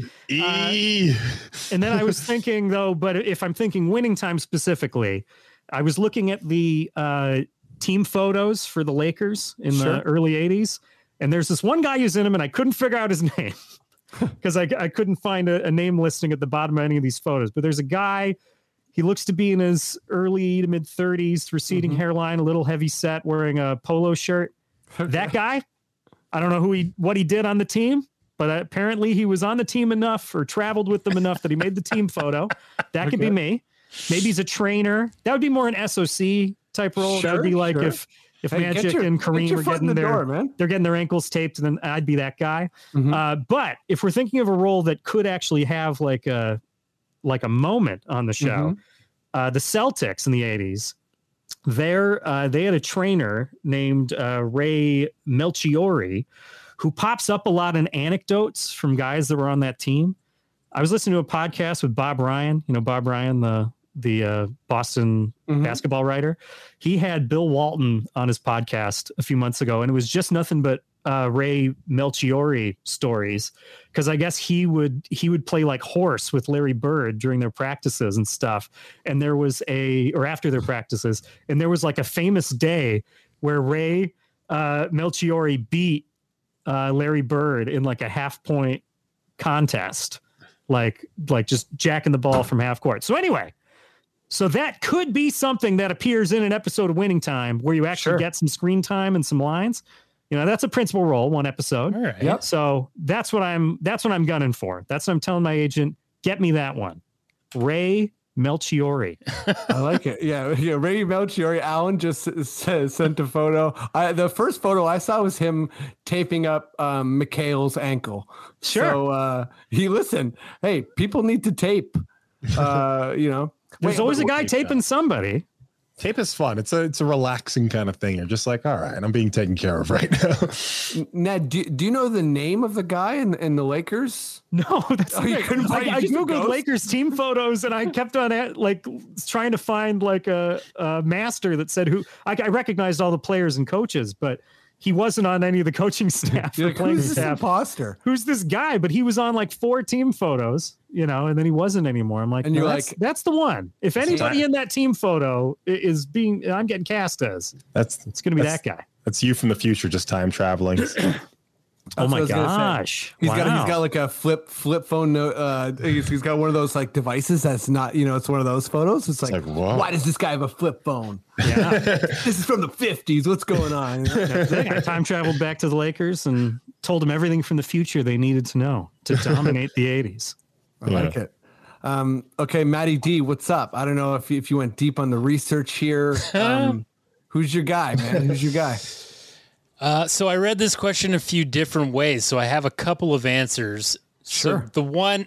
Speaker 6: And then I was thinking, though, but if I'm thinking winning time specifically, I was looking at the team photos for the Lakers in the early 80s. And there's this one guy who's in them, and I couldn't figure out his name because I couldn't find a name listing at the bottom of any of these photos. But there's a guy, he looks to be in his early to mid 30s, receding hairline, a little heavy set, wearing a polo shirt. That guy, I don't know what he did on the team, but apparently he was on the team enough or traveled with them enough that he made the team photo. That could be me. Maybe he's a trainer. That would be more an SOC type role. That would be like if
Speaker 4: Hey,
Speaker 6: Magic and Kareem were getting
Speaker 4: they're
Speaker 6: getting their ankles taped, and then I'd be that guy.
Speaker 4: Mhm.
Speaker 6: But if we're thinking of a role that could actually have like a moment on the show, the Celtics in the 80s, they had a trainer named Ray Melchiori, who pops up a lot in anecdotes from guys that were on that team. I was listening to a podcast with Bob Ryan, you know, Bob Ryan, the Boston basketball writer. He had Bill Walton on his podcast a few months ago, and it was just nothing but Ray Melchiori stories, because I guess he would play like horse with Larry Bird during their practices and stuff. And there was after their practices, and there was like a famous day where Ray Melchiori beat Larry Bird in like a half-point contest, like just jacking the ball from half court. So anyway, so that could be something that appears in an episode of Winning Time where you actually get some screen time and some lines. You know, that's a principal role, one episode.
Speaker 5: All right.
Speaker 6: Yep. So that's what I'm gunning for. That's what I'm telling my agent. Get me that one. Ray Melchiori.
Speaker 4: I like it. Yeah. Ray Melchiori. Alan just sent a photo. The first photo I saw was him taping up Mikhail's ankle.
Speaker 6: Sure.
Speaker 4: So listen, hey, people need to tape. You know,
Speaker 6: There's always a guy taping somebody.
Speaker 7: Tape is fun. It's a relaxing kind of thing. You're just like, all right, I'm being taken care of right now.
Speaker 4: Ned, do you know the name of the guy in the Lakers?
Speaker 6: No, that's
Speaker 4: Oh, you
Speaker 6: great.
Speaker 4: couldn't find-
Speaker 6: I
Speaker 4: you just
Speaker 6: googled
Speaker 4: ghost?
Speaker 6: Lakers team photos, and I kept on like trying to find like a master that said who. I recognized all the players and coaches, but he wasn't on any of the coaching staff or
Speaker 4: You're like,
Speaker 6: playing
Speaker 4: who's this
Speaker 6: staff.
Speaker 4: imposter?
Speaker 6: Who's this guy? But he was on like 4 team photos, you know, and then he wasn't anymore. I'm like,
Speaker 4: And you're
Speaker 6: no,
Speaker 4: like-
Speaker 6: that's the one. If anybody in that team photo is I'm getting cast as, it's going to be that guy.
Speaker 7: That's you from the future, just time traveling.
Speaker 6: Oh
Speaker 4: That's
Speaker 6: my
Speaker 4: what I was gonna say.
Speaker 6: gosh.
Speaker 4: He's
Speaker 6: Wow.
Speaker 4: got like a flip phone. He's got one of those like devices that's not, you know, it's one of those photos. It's like,
Speaker 7: whoa.
Speaker 4: why does this guy have a flip phone?
Speaker 6: Yeah.
Speaker 4: This is from the 50s. What's going on?
Speaker 6: I time traveled back to the Lakers and told them everything from the future they needed to know to dominate the 80s.
Speaker 4: I like it. Okay, Matty D, what's up? I don't know if you went deep on the research here. Who's your guy, man? Who's your guy?
Speaker 5: So I read this question a few different ways, so I have a couple of answers. So the one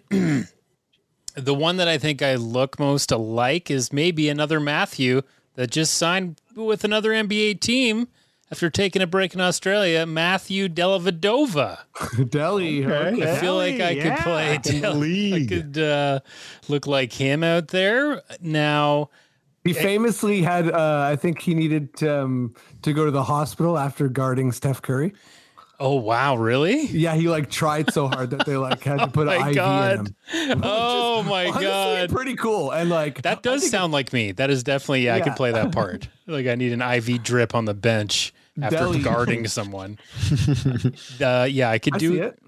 Speaker 5: that I think I look most alike is maybe another Matthew that just signed with another NBA team after taking a break in Australia, Matthew Dellavedova.
Speaker 4: Delhi.
Speaker 7: Okay.
Speaker 5: I feel like I could play
Speaker 7: In the league.
Speaker 5: I could look like him out there. Now,
Speaker 4: He famously had, I think he needed to go to the hospital after guarding Steph Curry.
Speaker 5: oh wow, really?
Speaker 4: Yeah, he like tried so hard that they like had to put an
Speaker 5: my
Speaker 4: IV
Speaker 5: God.
Speaker 4: in him.
Speaker 5: Oh my
Speaker 4: Honestly,
Speaker 5: God.
Speaker 4: pretty cool. And like
Speaker 5: That does sound like me. That is definitely, I could
Speaker 4: Yeah.
Speaker 5: play that part. Like I need an IV drip on the bench after
Speaker 4: Deli.
Speaker 5: guarding someone. Yeah, I could
Speaker 4: I
Speaker 5: do
Speaker 4: see it.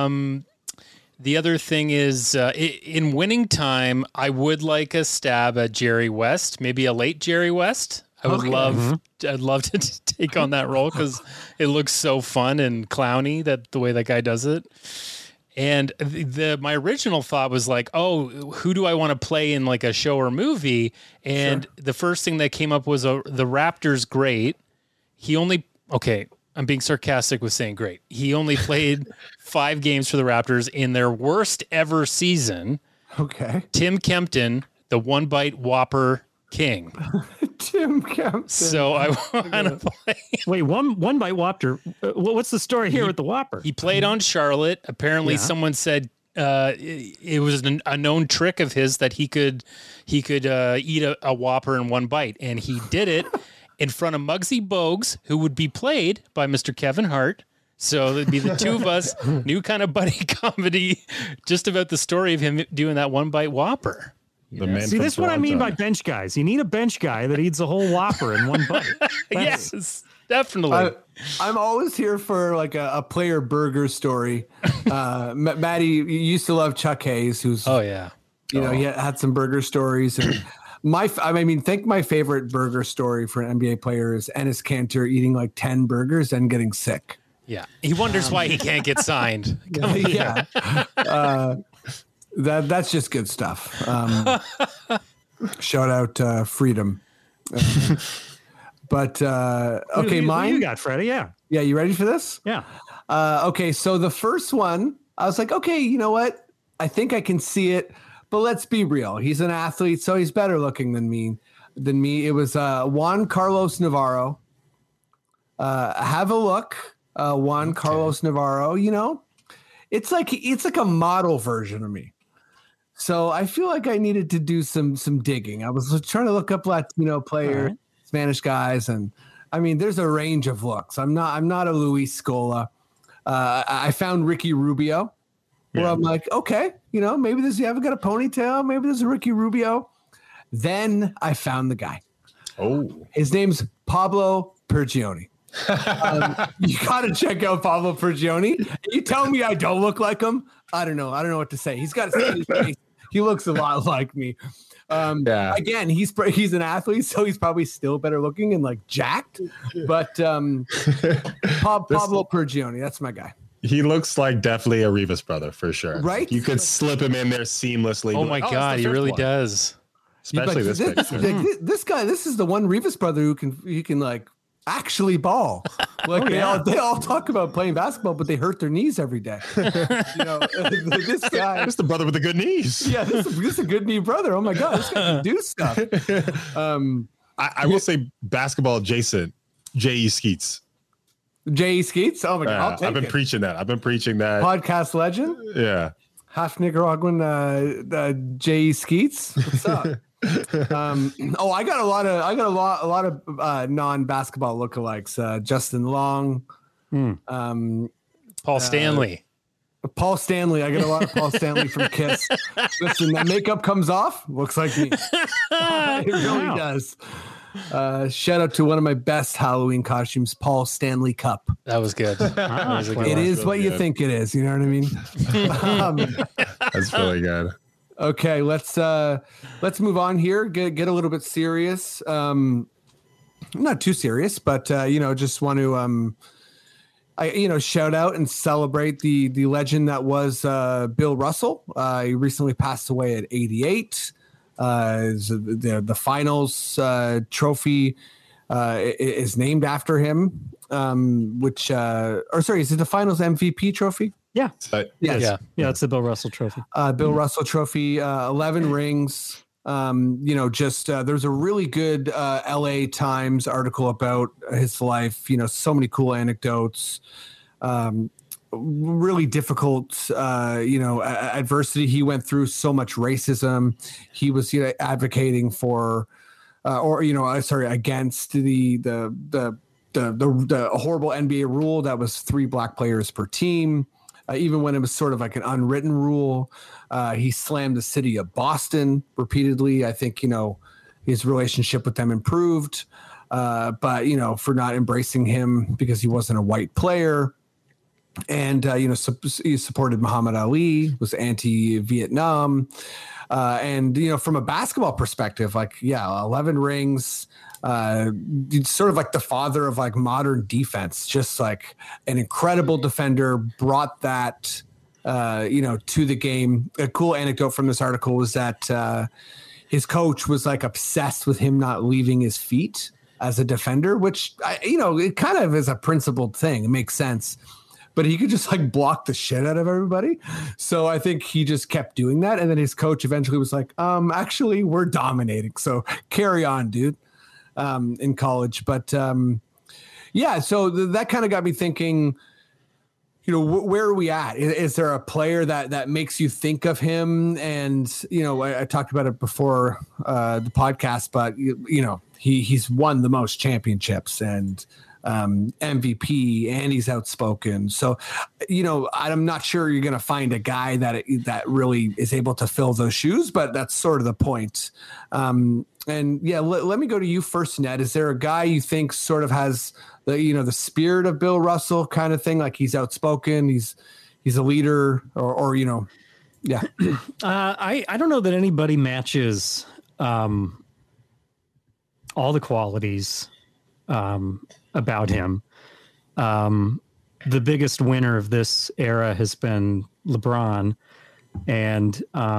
Speaker 5: The other thing is in winning time, I would like a stab at Jerry West, maybe a late Jerry West. I would I'd love to take on that role because it looks so fun and clowny that the way that guy does it. And my original thought was like, oh, who do I want to play in like a show or movie? And the first thing that came up was the Raptors great. I'm being sarcastic with saying great. He only played 5 games for the Raptors in their worst ever season.
Speaker 4: Okay.
Speaker 5: Tim Kempton, the one bite Whopper king.
Speaker 4: Tim Kempton.
Speaker 5: So I want to play.
Speaker 6: Wait, one bite Whopper. What's the story here with the Whopper?
Speaker 5: He played on Charlotte. Apparently, someone said it was a known trick of his that he could eat a Whopper in one bite, and he did it in front of Muggsy Bogues, who would be played by Mr. Kevin Hart. So it'd be the two of us, new kind of buddy comedy, just about the story of him doing that one bite Whopper.
Speaker 7: The man
Speaker 6: See,
Speaker 7: from
Speaker 6: this is what I mean by
Speaker 7: Toronto.
Speaker 6: bench guys. You need a bench guy that eats a whole Whopper in one bite.
Speaker 5: Yes, definitely.
Speaker 4: I'm always here for like a player burger story. Maddie, you used to love Chuck Hayes, who's
Speaker 5: Oh yeah.
Speaker 4: he had some burger stories. And my favorite burger story for an NBA player is Enes Kanter eating like 10 burgers and getting sick.
Speaker 5: Yeah. He wonders why he can't get signed.
Speaker 4: Yeah. That's just good stuff. Shout out Freedom. But okay,
Speaker 6: What you
Speaker 4: mine.
Speaker 6: got, Freddie? Yeah.
Speaker 4: Yeah, you ready for this?
Speaker 6: Yeah.
Speaker 4: Okay, so the first one, I was like, okay, you know what? I think I can see it, but let's be real. He's an athlete, so he's better looking than me. It was Juan Carlos Navarro. Have a look, Juan Carlos Navarro. You know, it's like a model version of me. So I feel like I needed to do some digging. I was trying to look up Latino players, Spanish guys, and I mean, there's a range of looks. I'm not a Luis Scola. I found Ricky Rubio, where I'm like, okay, you know, maybe you haven't got a ponytail. Maybe there's a Ricky Rubio. Then I found the guy.
Speaker 7: Oh,
Speaker 4: His name's Pablo Pergioni. You got to check out Pablo Pergioni. You tell me I don't look like him. I don't know what to say. He's got a face. He looks a lot like me. Again, he's an athlete, so he's probably still better looking and like jacked. But Pablo Pergioni, that's my guy.
Speaker 7: he looks like definitely a Rivas brother for sure.
Speaker 4: Right?
Speaker 7: You could slip him in there seamlessly.
Speaker 5: Oh my
Speaker 7: It's
Speaker 5: God,
Speaker 7: the
Speaker 5: he
Speaker 7: fifth
Speaker 5: really
Speaker 7: one.
Speaker 5: does.
Speaker 7: Especially
Speaker 4: But
Speaker 7: this picture.
Speaker 4: this guy. This is the one Rivas brother who can like actually ball. Like they all talk about playing basketball, but they hurt their knees every day. You know, this guy.
Speaker 7: That's the brother with the good knees.
Speaker 4: Yeah, this is a good knee brother. Oh my God, this guy can do stuff.
Speaker 7: I will say basketball adjacent. J.E. Skeets.
Speaker 4: J.E. Skeets. Oh my God, I'll take
Speaker 7: I've been
Speaker 4: it.
Speaker 7: preaching that.
Speaker 4: Podcast legend,
Speaker 7: Yeah.
Speaker 4: half Nicaraguan, J.E. Skeets. What's up? I got a lot of non-basketball lookalikes. Justin Long,
Speaker 5: Paul Stanley.
Speaker 4: Paul Stanley. I got a lot of Paul Stanley from Kiss. Listen, that makeup comes off, looks like me. It really does. Shout out to one of my best Halloween costumes, Paul Stanley Cup.
Speaker 5: That was good. That was a good
Speaker 4: It
Speaker 5: one.
Speaker 4: is what you
Speaker 7: good.
Speaker 4: think it is. You know what I mean?
Speaker 7: That's really good.
Speaker 4: Okay, let's move on here. Get a little bit serious. Not too serious, but just want to shout out and celebrate the legend that was Bill Russell. He recently passed away at 88. The finals trophy is named after him. Is it the finals MVP trophy?
Speaker 6: Yeah.
Speaker 4: Yes.
Speaker 6: Yeah. It's the Bill Russell Trophy.
Speaker 4: Bill Russell Trophy, 11 rings. There's a really good LA Times article about his life. So many cool anecdotes. Really difficult, adversity he went through. So much racism. He was advocating for, against the horrible NBA rule that was 3 black players per team. Even when it was sort of like an unwritten rule, he slammed the city of Boston repeatedly. I think, his relationship with them improved, but, for not embracing him because he wasn't a white player. And, he supported Muhammad Ali, was anti-Vietnam. And, from a basketball perspective, 11 rings, sort of like the father of like modern defense, just like an incredible defender, brought that, to the game. A cool anecdote from this article was that his coach was like obsessed with him not leaving his feet as a defender, which, it kind of is a principled thing. It makes sense. But he could just like block the shit out of everybody. So I think he just kept doing that. And then his coach eventually was like, actually, we're dominating. So carry on, dude, in college. But so that kind of got me thinking, where are we at? Is there a player that makes you think of him? And, I talked about it before the podcast, but, he's won the most championships and MVP, and he's outspoken. So, I'm not sure you're going to find a guy that really is able to fill those shoes, but that's sort of the point. Let me go to you first, Ned. Is there a guy you think sort of has the spirit of Bill Russell kind of thing? Like he's outspoken, he's a leader, or yeah.
Speaker 6: I don't know that anybody matches all the qualities about him. The biggest winner of this era has been LeBron, and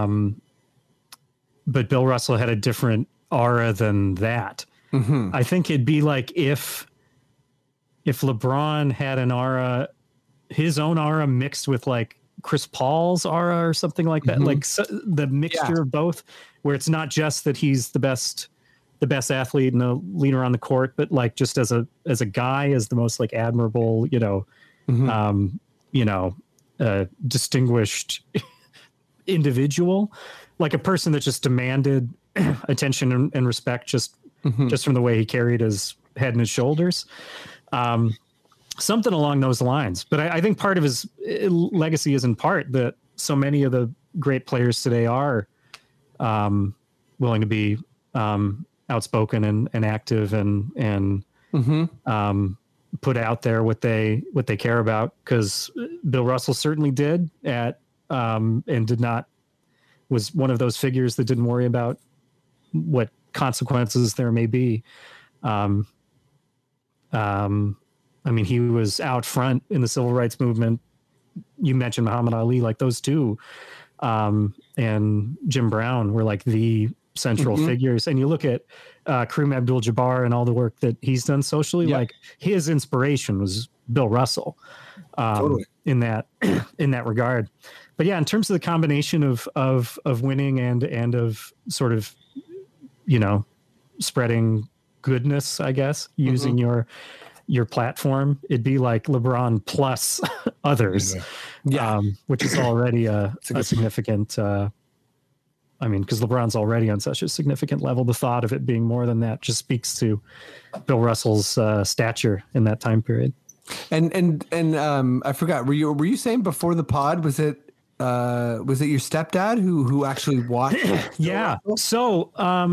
Speaker 6: but Bill Russell had a different aura than that. Mm-hmm. I think it'd be like if LeBron had an aura, his own aura mixed with like Chris Paul's aura or something like that, like the mixture of both, where it's not just that he's the best athlete and a leader on the court, but like just as a guy, as the most like admirable, distinguished individual, like a person that just demanded attention and respect just from the way he carried his head and his shoulders. Something along those lines. But I think part of his legacy is in part that so many of the great players today are willing to be outspoken and active and put out there what they care about, because Bill Russell certainly did and was one of those figures that didn't worry about what consequences there may be. I mean, he was out front in the civil rights movement. You mentioned Muhammad Ali, like those two, and Jim Brown were like the central figures. And you look at Kareem Abdul-Jabbar and all the work that he's done socially, like his inspiration was Bill Russell in that regard. But yeah, in terms of the combination of winning and of sort of, spreading goodness, I guess, using your platform, it'd be like LeBron plus others, which is already a significant, because LeBron's already on such a significant level. The thought of it being more than that just speaks to Bill Russell's stature in that time period. And I forgot, were you saying before the pod, was it your stepdad who actually watched? Yeah. So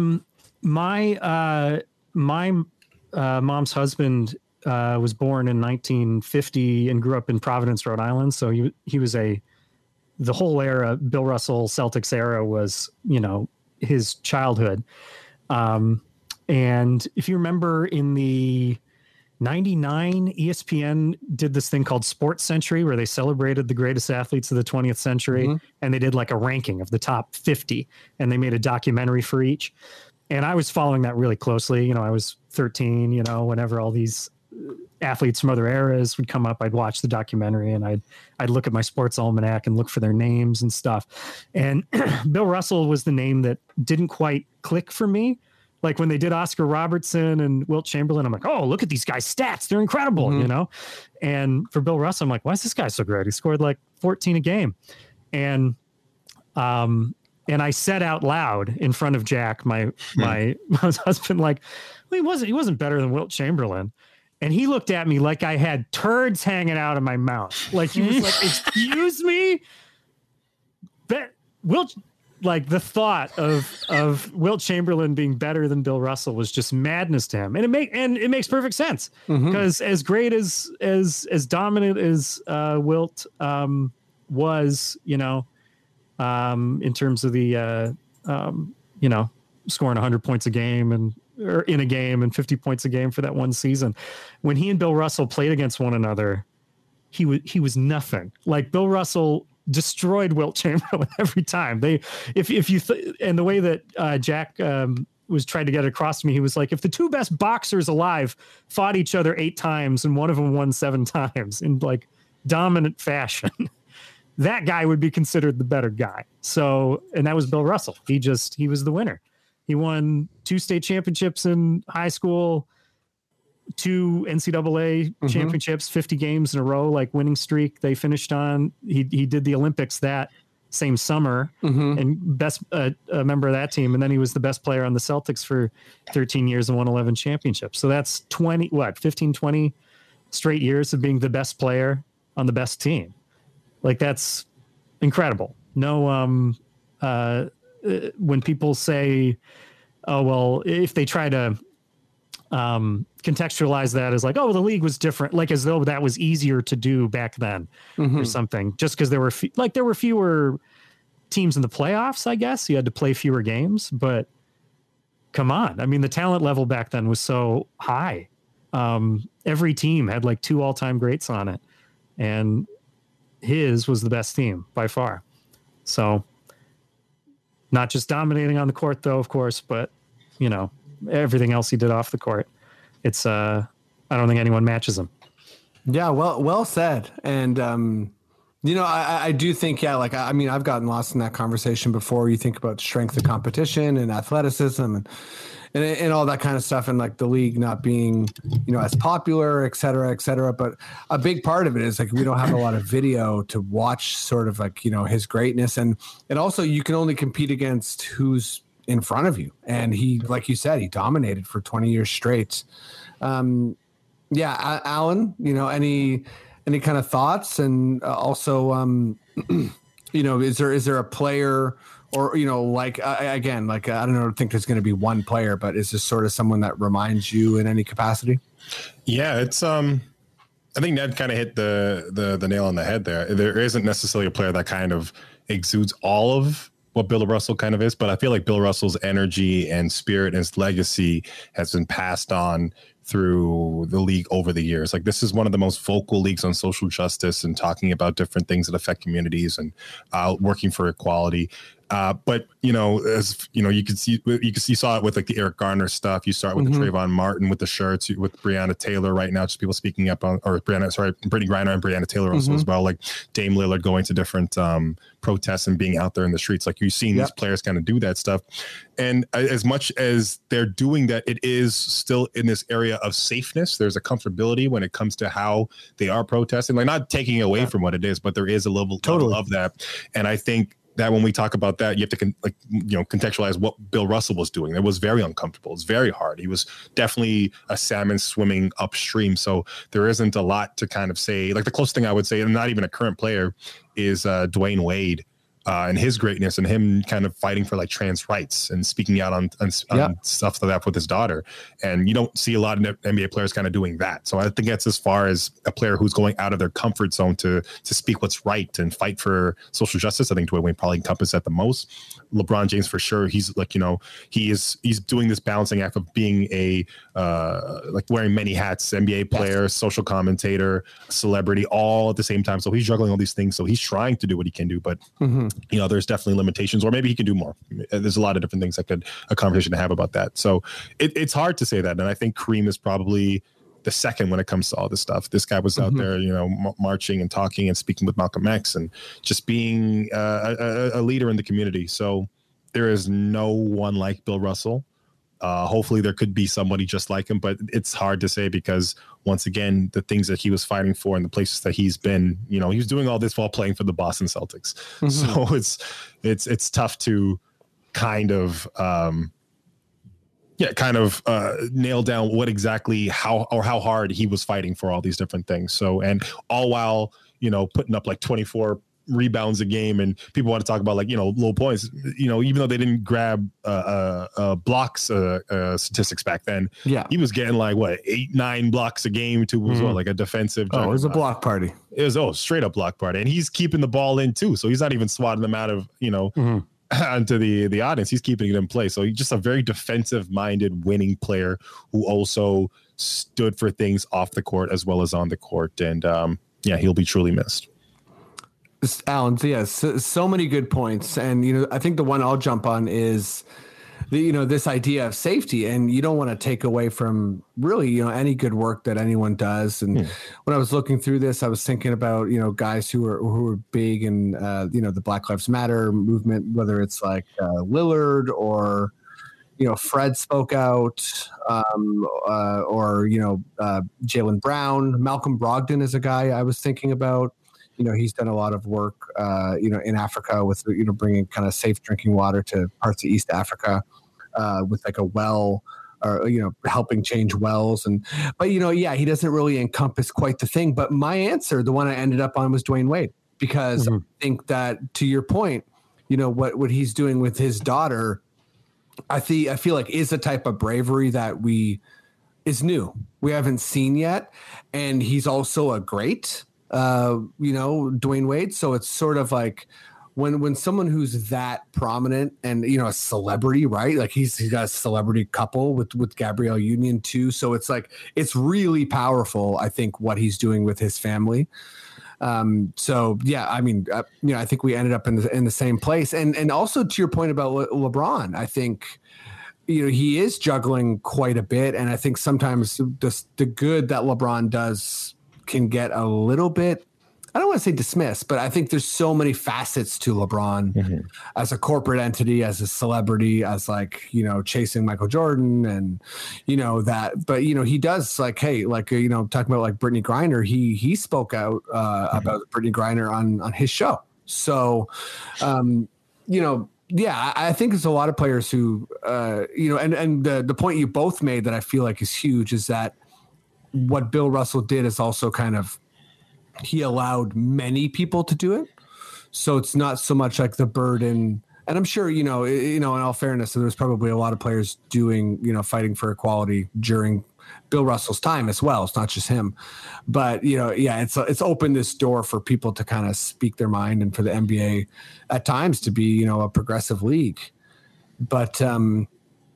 Speaker 6: my mom's husband was born in 1950 and grew up in Providence, Rhode Island. So he was the whole era, Bill Russell Celtics era was, his childhood. And if you remember in the 99, ESPN did this thing called Sports Century, where they celebrated the greatest athletes of the 20th century. And they did like a ranking of the top 50, and they made a documentary for each. And I was following that really closely. I was 13, whenever all these athletes from other eras would come up. I'd watch the documentary and I'd look at my sports almanac and look for their names and stuff. And Bill Russell was the name that didn't quite click for me. Like when they did Oscar Robertson and Wilt Chamberlain, I'm like, oh, look at these guys' stats. They're incredible, you know? And for Bill Russell, I'm like, why is this guy so great? He scored like 14 a game. And I said out loud in front of Jack, my husband, like, well, he wasn't better than Wilt Chamberlain. And he looked at me like I had turds hanging out of my mouth. Like he was like, excuse me? Like the thought of Wilt Chamberlain being better than Bill Russell was just madness to him. And it makes perfect sense because as great as dominant as Wilt was, you know, in terms of the you know, scoring 100 points a game or in a game and 50 points a game for that one season, when he and Bill Russell played against one another, he was nothing. Like Bill Russell destroyed Wilt Chamberlain every time. And the way that Jack was trying to get it across to me, he was like, if the two best boxers alive fought each other 8 times and one of them won 7 times in like dominant fashion, that guy would be considered the better guy. So, and that was Bill Russell. He was the winner. He won 2 state championships in high school, 2 NCAA championships, 50 games in a row, like winning streak they finished on. He did the Olympics that same summer and best a member of that team. And then he was the best player on the Celtics for 13 years and won 11 championships. So that's 15, 20 straight years of being the best player on the best team. Like that's incredible. No, when people say, oh, well, if they try to contextualize that as like, oh, well, the league was different, like as though that was easier to do back then or something, just because there were fewer teams in the playoffs, I guess. You had to play fewer games, but come on. I mean, the talent level back then was so high. Every team had like 2 all-time greats on it, and his was the best team by far. So not just dominating on the court though, of course, but you know, everything else he did off the court. It's I don't think anyone matches him.
Speaker 4: Yeah, well said. And you know, I do think, yeah, like I mean, I've gotten lost in that conversation before. You think about strength of competition and athleticism and all that kind of stuff, and like the league not being, you know, as popular, et cetera, et cetera. But a big part of it is like we don't have a lot of video to watch sort of like, you know, his greatness. And also you can only compete against who's in front of you. And he, like you said, he dominated for 20 years straight. Yeah, Alan, you know, any kind of thoughts? And also, you know, is there a player or, you know, like, again, like, I don't think there's going to be one player, but is this sort of someone that reminds you in any capacity?
Speaker 7: Yeah, it's, I think Ned kind of hit the nail on the head there. There isn't necessarily a player that kind of exudes all of what Bill Russell kind of is, but I feel like Bill Russell's energy and spirit and his legacy has been passed on through the league over the years. Like this is one of the most vocal leagues on social justice and talking about different things that affect communities and working for equality. But you know, as you know, you saw it with like the Eric Garner stuff. You saw it with the Trayvon Martin with the shirts, with Breonna Taylor right now, just people speaking up on, or Brittany Griner and Breonna Taylor also as well. Like Dame Lillard going to different protests and being out there in the streets. Like you've seen these players kind of do that stuff. And as much as they're doing that, it is still in this area of safeness. There's a comfortability when it comes to how they are protesting, like not taking away from what it is, but there is a level of that. And I think that when we talk about that, you have to contextualize what Bill Russell was doing. It was very uncomfortable. It's very hard. He was definitely a salmon swimming upstream. So there isn't a lot to kind of say. Like the closest thing I would say, and not even a current player, is Dwayne Wade and his greatness and him kind of fighting for like trans rights and speaking out on stuff like that with his daughter. And you don't see a lot of NBA players kind of doing that. So I think that's as far as a player who's going out of their comfort zone to speak what's right and fight for social justice. I think Dwayne Wade probably encompasses that the most. LeBron James for sure. He's like, you know, he's doing this balancing act of being a like wearing many hats, NBA player, social commentator, celebrity, all at the same time. So he's juggling all these things. So he's trying to do what he can do, but you know, there's definitely limitations, or maybe he can do more. There's a lot of different things a conversation to have about that. So it's hard to say that. And I think Kareem is probably the second when it comes to all this stuff. This guy was out there, marching and talking and speaking with Malcolm X and just being a leader in the community. So there is no one like Bill Russell. Hopefully there could be somebody just like him, but it's hard to say because once again, the things that he was fighting for and the places that he's been, he was doing all this while playing for the Boston Celtics. So it's tough to kind of nail down what exactly how hard he was fighting for all these different things. So, and all while, putting up like 24 rebounds a game, and people want to talk about low points, even though they didn't grab blocks statistics back then. Yeah, he was getting like 8-9 blocks a game too, as well, like a defensive.
Speaker 4: It was a block party.
Speaker 7: It was straight up block party, and he's keeping the ball in too, so he's not even swatting them out of onto the audience. He's keeping it in play. So he's just a very defensive minded winning player who also stood for things off the court as well as on the court, and he'll be truly missed.
Speaker 4: Alan, so many good points. And, I think the one I'll jump on is this idea of safety, and you don't want to take away from really, any good work that anyone does. And when I was looking through this, I was thinking about, guys who are big in, the Black Lives Matter movement, whether it's like Lillard or, Fred spoke out, or Jaylen Brown. Malcolm Brogdon is a guy I was thinking about. He's done a lot of work, in Africa with, bringing kind of safe drinking water to parts of East Africa, with like a well, or, helping change wells. But he doesn't really encompass quite the thing. But my answer, the one I ended up on, was Dwayne Wade, because I think that, to your point, what he's doing with his daughter, I feel like is a type of bravery that is new. We haven't seen yet. And he's also a great, Dwayne Wade. So it's sort of like when someone who's that prominent and, a celebrity, right? Like he's got a celebrity couple with Gabrielle Union too. So it's like, it's really powerful, I think, what he's doing with his family. I think we ended up in the same place. And also to your point about LeBron, I think, he is juggling quite a bit. And I think sometimes the good that LeBron does can get a little bit, I don't want to say dismissed, but I think there's so many facets to LeBron as a corporate entity, as a celebrity, as chasing Michael Jordan and, that, but, he does talking about like Brittany Griner, he spoke out about Brittany Griner on his show. So, I think there's a lot of players who, and the point you both made that I feel like is huge is that what Bill Russell did is also kind of, he allowed many people to do it. So it's not so much like the burden. And I'm sure, in all fairness, there's probably a lot of players doing, fighting for equality during Bill Russell's time as well. It's not just him, but it's opened this door for people to kind of speak their mind and for the NBA at times to be, a progressive league. But, and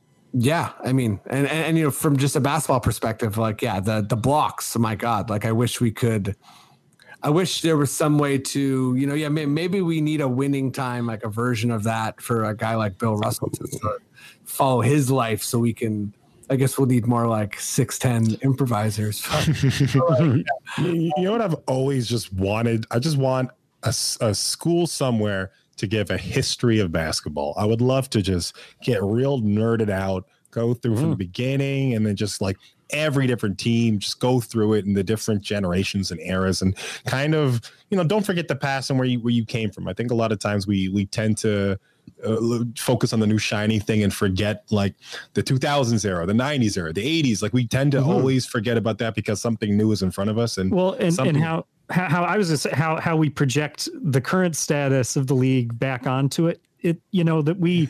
Speaker 4: from just a basketball perspective, the blocks, oh my God, I wish there was some way to, maybe we need a winning time, like a version of that for a guy like Bill Russell to sort of follow his life. So we can, I guess we'll need more like 6'10" improvisers.
Speaker 7: You know what I've always just wanted? I just want a school somewhere to give a history of basketball. I would love to just get real nerded out, go through from the beginning, and then just like every different team, just go through it in the different generations and eras, and kind of, don't forget the past and where you came from. I think a lot of times we tend to focus on the new shiny thing and forget like the 2000s era, the 90s era, the 80s. Like we tend to always forget about that because something new is in front of us. And
Speaker 6: how I was just how we project the current status of the league back onto it. That we,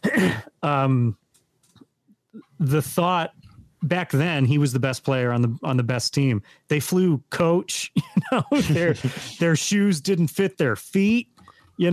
Speaker 6: the thought back then he was the best player on the best team. They flew coach, their shoes didn't fit their feet, they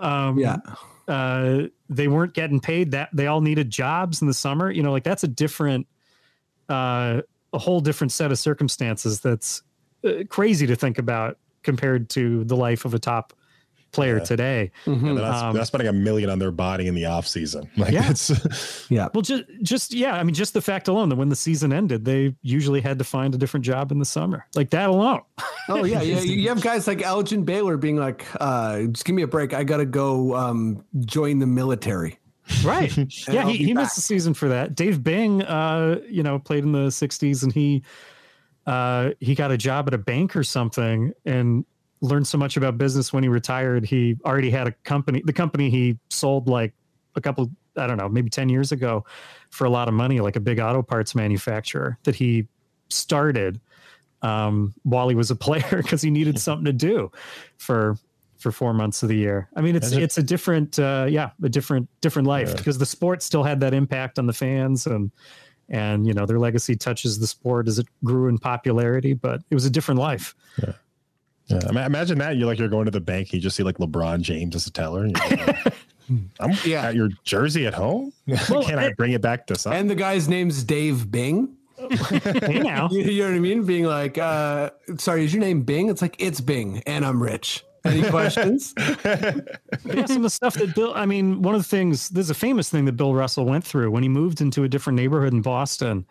Speaker 6: weren't getting paid, that they all needed jobs in the summer. That's a different, a whole different set of circumstances. That's crazy to think about compared to the life of a top player today.
Speaker 7: And they're spending $1 million on their body in the off season. Like it's
Speaker 6: Well, just I mean, just the fact alone that when the season ended, they usually had to find a different job in the summer. Like that alone.
Speaker 4: Oh yeah, yeah. You have guys like Elgin Baylor being like, "Just give me a break. I got to go join the military."
Speaker 6: Right. Yeah, he missed the season for that. Dave Bing, played in the 60s, and he got a job at a bank or something and learned so much about business when he retired. He already had a company. The company he sold like a couple, I don't know, maybe 10 years ago for a lot of money, like a big auto parts manufacturer that he started while he was a player because he needed something to do for 4 months of the year. I mean, it's a different, a different life because the sport still had that impact on the fans and their legacy touches the sport as it grew in popularity, but it was a different life.
Speaker 7: Yeah. Yeah. Imagine that you're going to the bank, you just see like LeBron James as a teller. And you're like, I'm at your jersey at home.
Speaker 6: Well,
Speaker 7: Can I bring it back to something?
Speaker 4: And the guy's name's Dave Bing.
Speaker 6: Hey now,
Speaker 4: You know what I mean? Being like, sorry, is your name Bing? It's like, it's Bing and I'm rich. Any questions?
Speaker 6: Yeah, some of the stuff that Bill, I mean, one of the things, there's a famous thing that Bill Russell went through when he moved into a different neighborhood in Boston.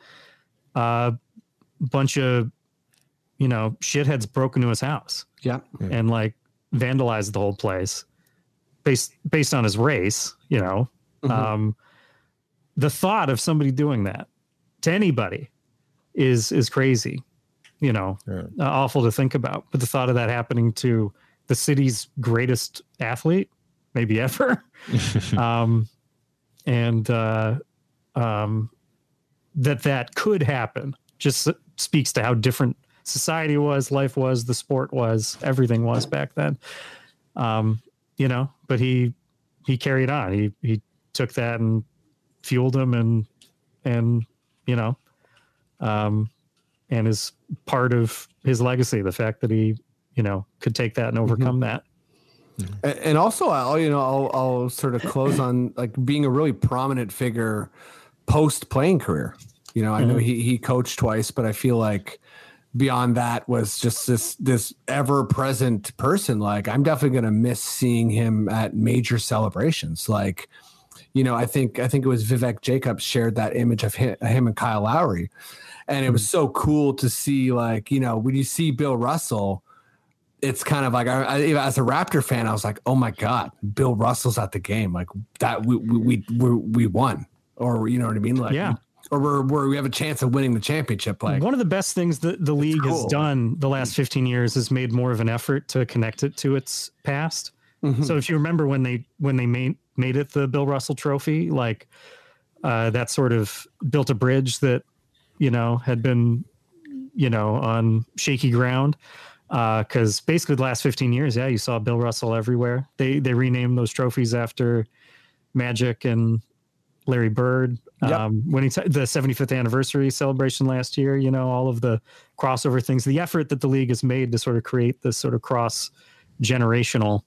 Speaker 6: Bunch of, shitheads broke into his house.
Speaker 4: Yeah.
Speaker 6: And like vandalized the whole place based on his race, The thought of somebody doing that to anybody is crazy, awful to think about. But the thought of that happening to the city's greatest athlete, maybe ever, that could happen just speaks to how different society was, life was, the sport was, everything was back then. But he carried on. He took that and fueled him and is part of his legacy, the fact that he, could take that and overcome that.
Speaker 4: And also, I'll sort of close on like being a really prominent figure post playing career. I know he coached twice, but I feel like beyond that was just this ever present person. Like I'm definitely going to miss seeing him at major celebrations. Like, I think it was Vivek Jacobs shared that image of him and Kyle Lowry. And it was so cool to see, like, when you see Bill Russell, it's kind of like, as a Raptor fan, I was like, oh my God, Bill Russell's at the game. Like that we won, or, you know what I mean? Like,
Speaker 6: yeah.
Speaker 4: Or we have a chance of winning the championship. Like
Speaker 6: one of the best things that the league has done the last 15 years is made more of an effort to connect it to its past. Mm-hmm. So if you remember when they made it the Bill Russell Trophy, like that sort of built a bridge that, had been, on shaky ground. Because basically the last 15 years, you saw Bill Russell everywhere. They renamed those trophies after Magic and Larry Bird. Yep. When the 75th anniversary celebration last year, all of the crossover things, the effort that the league has made to sort of create this sort of cross generational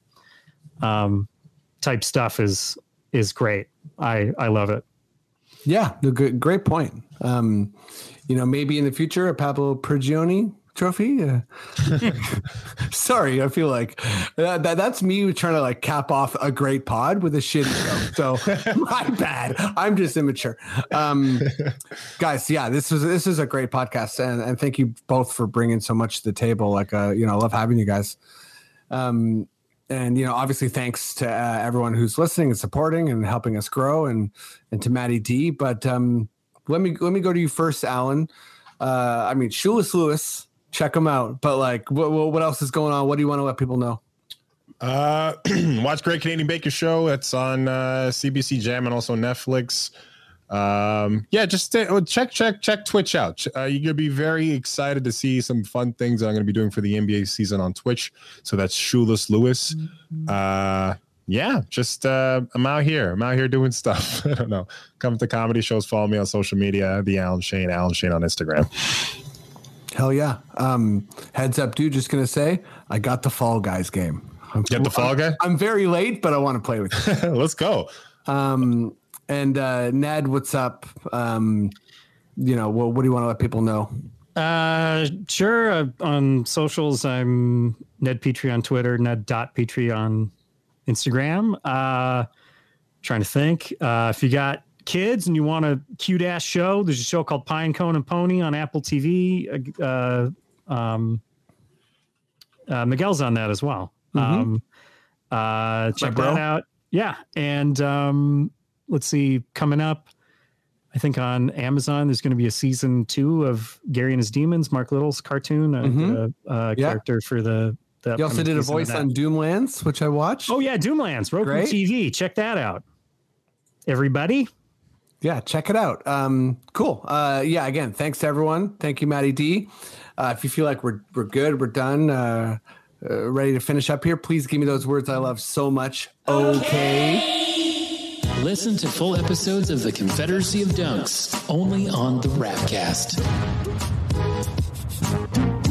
Speaker 6: type stuff is great. I love it.
Speaker 4: Yeah, great point. Maybe in the future a Pablo Prigioni trophy. Sorry, I feel like that's me trying to like cap off a great pod with a shitty joke. So my bad. I'm just immature. Guys, yeah, this is a great podcast, and thank you both for bringing so much to the table. Like, I love having you guys. And obviously thanks to everyone who's listening and supporting and helping us grow, and to Matty D. But let me go to you first, Alan. Shoeless Lewis. Check them out. But like, what else is going on? What do you want to let people know?
Speaker 7: Watch Great Canadian Baker Show. It's on CBC Jam and also Netflix. Just check Twitch out. You're gonna be very excited to see some fun things that I'm gonna be doing for the NBA season on Twitch. So that's Shoeless Lewis. I'm out here doing stuff. I don't know. Come to comedy shows. Follow me on social media. The Alan Shane on Instagram.
Speaker 4: Hell yeah. Heads up, dude. Just going to say, I got the Fall Guys game.
Speaker 7: Get the Fall Guy?
Speaker 4: I'm very late, but I want to play with you.
Speaker 7: Let's go.
Speaker 4: And Ned, what's up? What do you want to let people know?
Speaker 6: Sure. On socials, I'm Ned Petrie on Twitter, Ned.Petrie on Instagram. Trying to think. If you got kids and you want a cute ass show, there's a show called Pine Cone and Pony on Apple TV. Miguel's on that as well. Check that out. Yeah. And let's see, coming up, I think on Amazon, there's going to be a season 2 of Gary and His Demons, Mark Little's cartoon, character for the
Speaker 4: you also did a voice on Doomlands, which I watched.
Speaker 6: Oh yeah, Doomlands, Roku TV. Check that out, everybody. Yeah,
Speaker 4: check it out. Cool. Again, thanks to everyone. Thank you, Matty D. If you feel like we're good, we're done, ready to finish up here, please give me those words I love so much. Okay.
Speaker 2: Listen to full episodes of the Confederacy of Dunks only on the Rapcast.